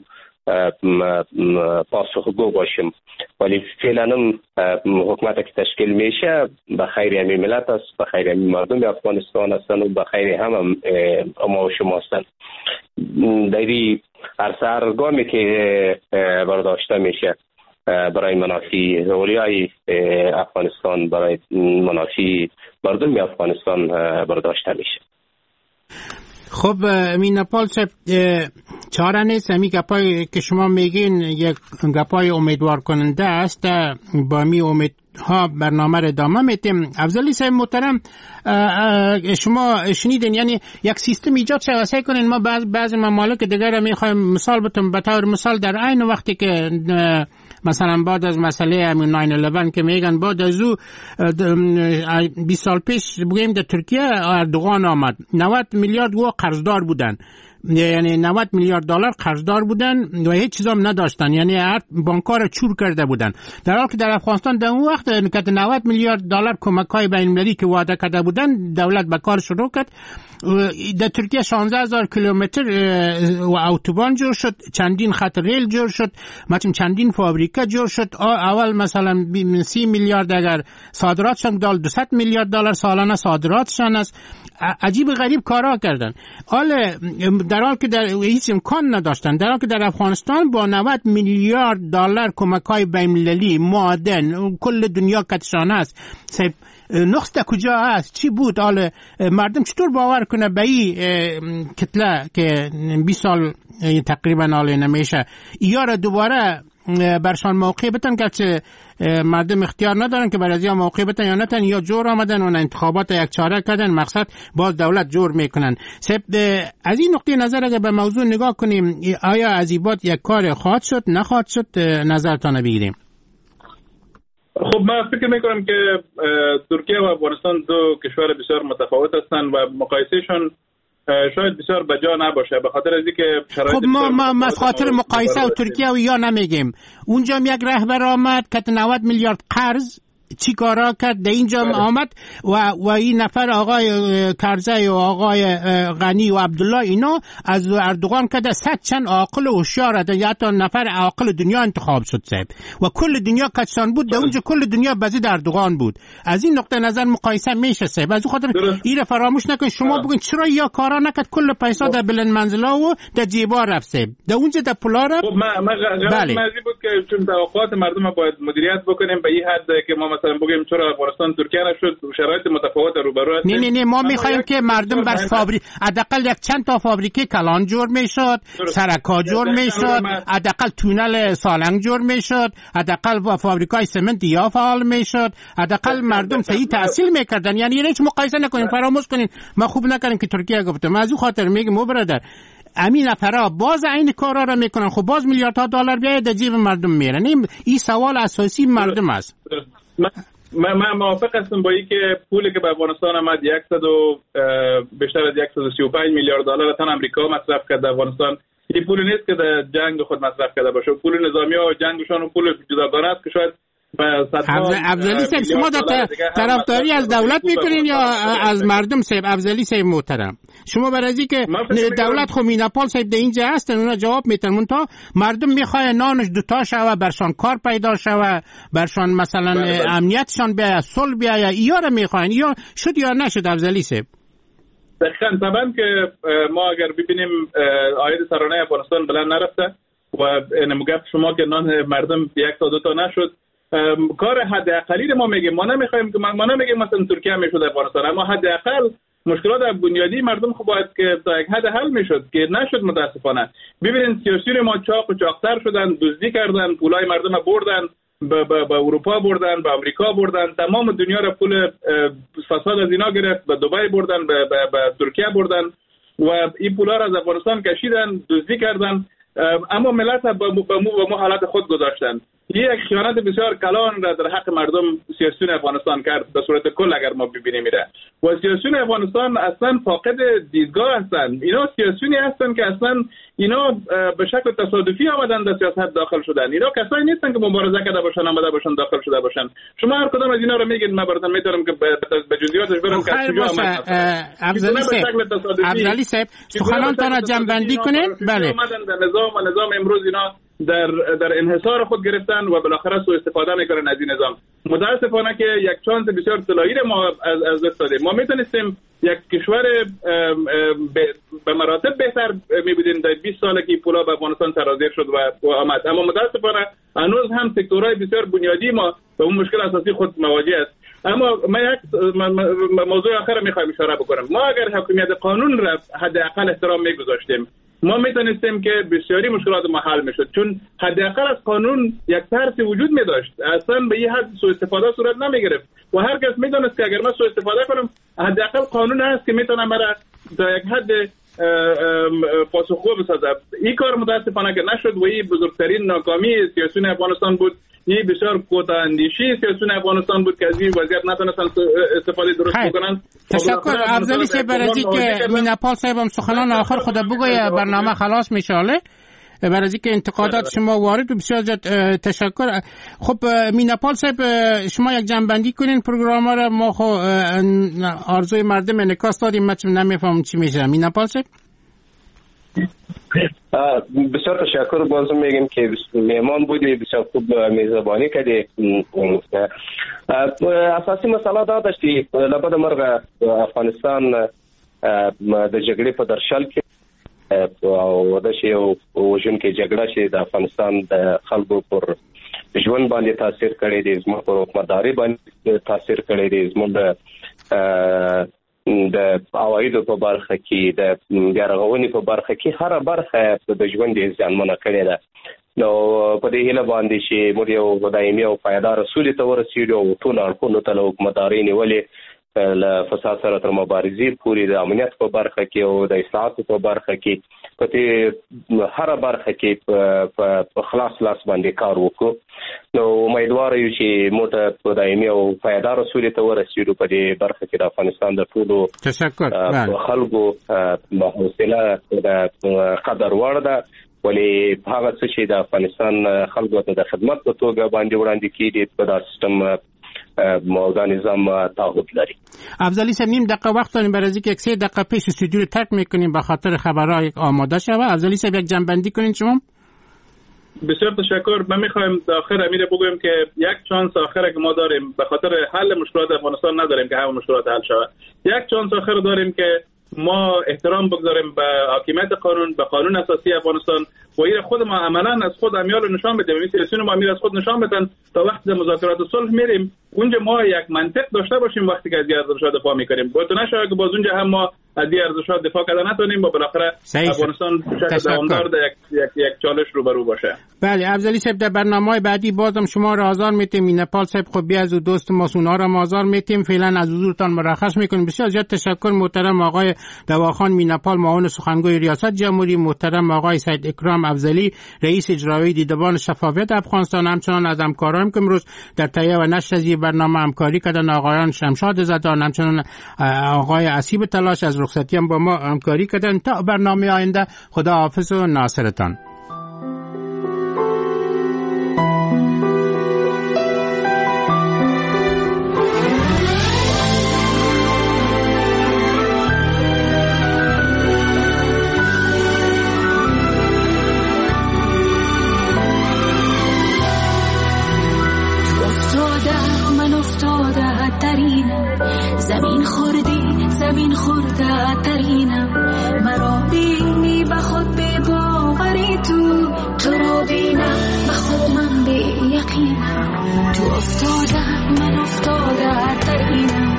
پاسخگو باشیم. ولی فعلا حکومت که تشکیل میشه به خیر همه ملت است، به خیر همه مردم افغانستان هستند و به خیر هم ما و شما هستند. دیری هر سرگامی که برداشته میشه برای منافع اولیای افغانستان، برای منافع مردم افغانستان برداشته میشه. خب میناپال صاحب چاره نیست، همین گپایی که شما میگین یک گپای امیدوار کننده است. با می امیدها برنامه را ادامه میتیم. افضلی صاحب محترم شما شنیدین یعنی یک سیستم ایجاد شده. سعی کنین ما بعض ممالک دیگر را میخوایم مثال بتم. به طور مثال در عین وقتی که مثلا بعد از مسئله همین 9/11 که میگن بعد از او 20 سال پیش بگیم در ترکیه اردوغان آمد 90 میلیارد گوه قرضدار بودن. یعنی 90 میلیارد دلار قرضدار بودن و هیچ چیز هم نداشتن، یعنی هر بانک‌ها چور کرده بودن، در حالی که در افغانستان در اون وقت که 90 میلیارد دلار کمک‌های بین‌المللی که وعده کرده بودن دولت به کار شروع کرد. در ترکیه 16000 کیلومتر اتوبان جور شد، چندین خط ریل جور شد، مثلا چندین فابریکه جور شد. اول مثلا 30 میلیارد اگر صادراتشان دال 200 میلیارد دلار سالانه صادراتشان است. عجیب غریب کارا کردن. در حالی که در هیچ امکان نداشتن، در حالی که در افغانستان با 90 میلیارد دلار کمک‌های بین‌المللی معادن کل دنیا کتشانه است. نقص در کجا هست؟ چی بود؟ مردم چطور باور کنه به این کتله که 20 سال تقریبا نمیشه یا را دوباره برشان موقع بتن که مردم اختیار ندارن که بر از یا موقع بتن یا نتن، یا جور آمدن و انتخابات یک چاره کردن، مقصد باز دولت جور میکنن. از این نقطه نظر اگر به موضوع نگاه کنیم، آیا از این بعد یک کار خواهد شد نخواهد شد؟ نظرتان بگیریم. خب من فکر میکنم که ترکیه و افغانستان دو کشور بسیار متفاوت هستند و مقایسهشون شاید بسیار بجا نباشه، به خاطر از اینکه شرایط خب ما از خاطر مقایسه و ترکیه و یا نمیگیم. اونجا یک رهبر آمد که 90 میلیارد قرض چی کارا کرد، در اینجا آمد و این نفر آقای کرزی و آقای غنی و عبدالله اینا از اردوغان کده 100 چند عاقل و هوشیار، یا تا نفر عاقل دنیا انتخاب شد صاحب و کل دنیا کچان بود، در اونجا کل دنیا بزید اردوغان بود. از این نقطه نظر مقایسه میشه صاحب. از خاطر این فراموش نکن شما بگین چرا یا کارا نکرد، کل پیسا در بلند منزلا و در جیبا رفت صاحب، در اونجا در پولا رفت. خب ما غرض بود که چون توقعات مردم باید مدیریت بکنیم به این حد که ما مثلا بگیم چرا افغانستان ترکیه نشد، شرایط متفاوت روبرو هستیم. نه ما میخوایم که مردم بر حداقل یک چند تا فابریکه کلان جور میشد، سرکا جور میشد، حداقل تونل سالنگ جور میشد، حداقل فابریکای سمنت یا فعال میشد، حداقل مردم صحیح تحصیل میکردن. یعنی هیچ مقایسه نکنین، فراموش کنین ما خوب نکردیم که ترکیه گفتم. از اون خاطر میگم او برادر امین نفرا باز این کارا را میکنن، خب باز میلیاردها دلار بیاید در جیب مردم میرن. این سوال اساسی مردم است. من موافق هستم با اینکه پولی که به افغانستان آمد بیشتر از 135 میلیارد دلار تن آمریکا مصرف کرده افغانستان. این پول نیست که در جنگ خود مصرف کرده باشه، پول نظامی ها جنگشون و پول جداگانه است که شاید افضلی صاحب شما طرفداری از دولت میکنین یا از مردم صاحب؟ افضلی صاحب محترم شما برای اینکه دولت خو میناپال صاحب در اینجا هستن اونا جواب میتن، تا مردم میخواد نانش دوتا شوه، برشان کار پیدا شوه، برشان مثلا امنیتشان بیاید، صلح بیاید، یا را میخواین یا شد یا نشد افضلی صاحب؟ دقیقاً طبعا که ما اگر ببینیم عاید سرانه افغانستان بلند نرفته و نمگفت شما که نان مردم یک تا دو تا نشد، کار حداقلی ما میگیم. ما نمیخوایم که ما نمیگیم مثلا ترکیه میشد افغانستان، اما حداقل مشکلات بنیادی مردم خب باید که تا یک حد حل میشد که نشد متاسفانه. ببینید سیاسیون ما چاق و چاقتر شدن، دزدی کردن، پولای مردم بردن، به اروپا بردن، به آمریکا بردن، تمام دنیا را پول فساد از اینا گرفت، به دبی بردن، به ترکیه بردن و این پولا را از افغانستان کشیدن، دزدی کردن، اما ملت به مو حالت خود گذاشتن. یک خیانت بسیار کلان را در حق مردم سیاسیون افغانستان کرد به صورت کل. اگر ما ببینیم میره و سیاسیون افغانستان اصلا فاقد دیدگاه هستن. اینا سیاسیونی هستن که اصلا اینا به شکل تصادفی آمدن در سیاست داخل شدن. اینا کسایی نیستن که مبارزه کرده باشن آمده باشن داخل شده باشن. شما هر کدام از اینا رو میگید، من براتون میتونم که به جزئیاتش برم که کجا آمد. افضلی صاحب سخنانتان را جمع‌بندی کنین. بله در نظام امروز اینا در انحصار خود گرفتن و بالاخره سوء استفاده میکنن از این نظام. متاسفانه که یک چانس بسیار طلایی ما از دست دادیم. ما میتونستیم یک کشور به مراتب بهتر میبودیم در 20 سال که پولا به افغانستان سرازیر شد و آمد، اما متاسفانه هنوز هم سکتورهای بسیار بنیادی ما به اون مشکل اساسی خود مواجه است. اما من یک موضوع آخر میخوایم اشاره بکنم. ما اگر حاکمیت قانون را حداقل احترام میگذاشتیم، ما میتونستیم که بسیاری مشکلات ما حل میشد، چون حداقل از قانون یک ترسی وجود میداشت، اصلا به این حد سوء استفاده صورت نمیگرفت و هر کس میدونست که اگر من سوء استفاده کنم حداقل قانون هست که میتونم برای تا یک حد پاسخگو بسازم. این کار متاسفانه که نشد و این بزرگترین ناکامی سیاسیون افغانستان بود این بسیار کوتاه اندیشی سیاستون افغانستان بود که از این وضعیت نتونستن استفاده درست بکنن. تشکر افضلی صاحب برای که میناپال صاحب هم سخنان آخر خود بگوی برنامه خلاص میشاله برای که انتقادات شما وارد و بسیار تشکر. خب میناپال صاحب شما یک جنبندی کنین پروگرام را، ما خو آرزوی مردم انعکاس دادیم، من نمیفهمم چی میشه. میناپال صاحب بسیار تشکر. بازم میگم که مهمان بودی، بسیار خوب میزبانی کردی. اساسی مسئله دا داشتی لبد مرغ افغانستان د جګړې په درشل کې او د شی او وژن کې جګړه شي د افغانستان د خلکو پر ژوند باندې تاثیر کړی دی، زموږ پر حکومتداري باندې تاثیر کړی دی، زموږ د عوایدو په برخه کې د بیارغونې په برخه کې هر برخه د ژوند زیانمنه کړې ده. نو په دې هیله باندې چې موږ یو دایمي او پایدار اصول ته ورسېږو او ټول اړخونو ته له حکومتداري نیولې له فساد سره تر مبارزې پورې د امنیت په برخه کې او د اصلاحاتو په برخه کې په دې هر برخه کې په خلاص لاس باندې کار وکړو. نو امیدوار یو چې موږ په دایمي او پایدار اصول ته ورسېږو په دې برخه کې د افغانستان د ټولو خلکو حوصله د قدر وړ ده، ولی هغه څه چې د افغانستان خلکو ته د خدمت په توګه باندې وړاندې کیږي په دا سیستم موضوع نظام تعهد لري. افضلی صاحب نیم دقیقه وقت داریم برای اینکه 3 دقیقه پیش استودیو رو ترک میکنیم به خاطر خبرهای آماده شوه. افضلی صاحب یک جنبندی کنین شما. بسیار تشکر. من میخوایم آخر امیر بگویم که یک چانس آخر که ما داریم به خاطر حل مشکلات افغانستان نداریم که همه مشکلات حل شود. یک چانس آخر داریم که ما احترام بگذاریم به حاکمیت قانون، به قانون اساسی افغانستان و این خود ما عملا از خود امیال نشان بدیم. این سیاسیون ما امیر از خود نشان بدن تا وقتی مذاکرات صلح میریم اونجا ما یک منطق داشته باشیم وقتی که از ارزشات دفاع میکنیم. باید نشه که باز اونجا هم ما از ارزشات دفاع کردن نتونیم و بالاخره افغانستان شکل دوامدار یک چالش روبرو باشه. بله افضلی صاحب در برنامه‌های بعدی بازم شما را آزار میتیم. میناپال صاحب خب بیا از دوست ما سونا را آزار میتیم. فعلا از حضورتان مرخص میکنیم. بسیار زیاد تشکر محترم آقای دواخان میناپال معاون سخنگوی ریاست جمهوری، محترم آقای سید اکرام افضلی رئیس اجرایی دیدبان شفافیت افغانستان، همچنان از همکاران که امروز در تهیه و نشر از برنامه همکاری کردن آقایان شمشاد زدان، همچنان آقای اسیب تلاش از رخصتی هم با ما همکاری کردن. تا برنامه آینده خدا حافظ و ناصرتان. زمین خورده ترینم مرا بینی به خود به باوری تو را بینم به خود من به یقینم تو افتادم من افتاده ترینم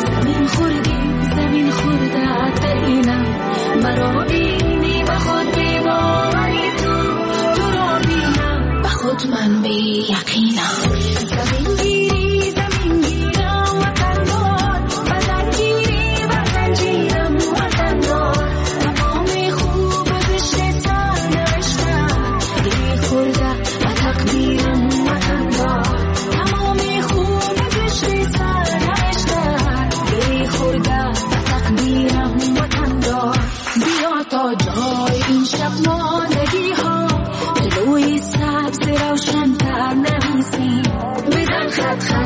زمین خورده ترینم مرا بینی به خود به باوری تو را بینم به خود من به یقینم خط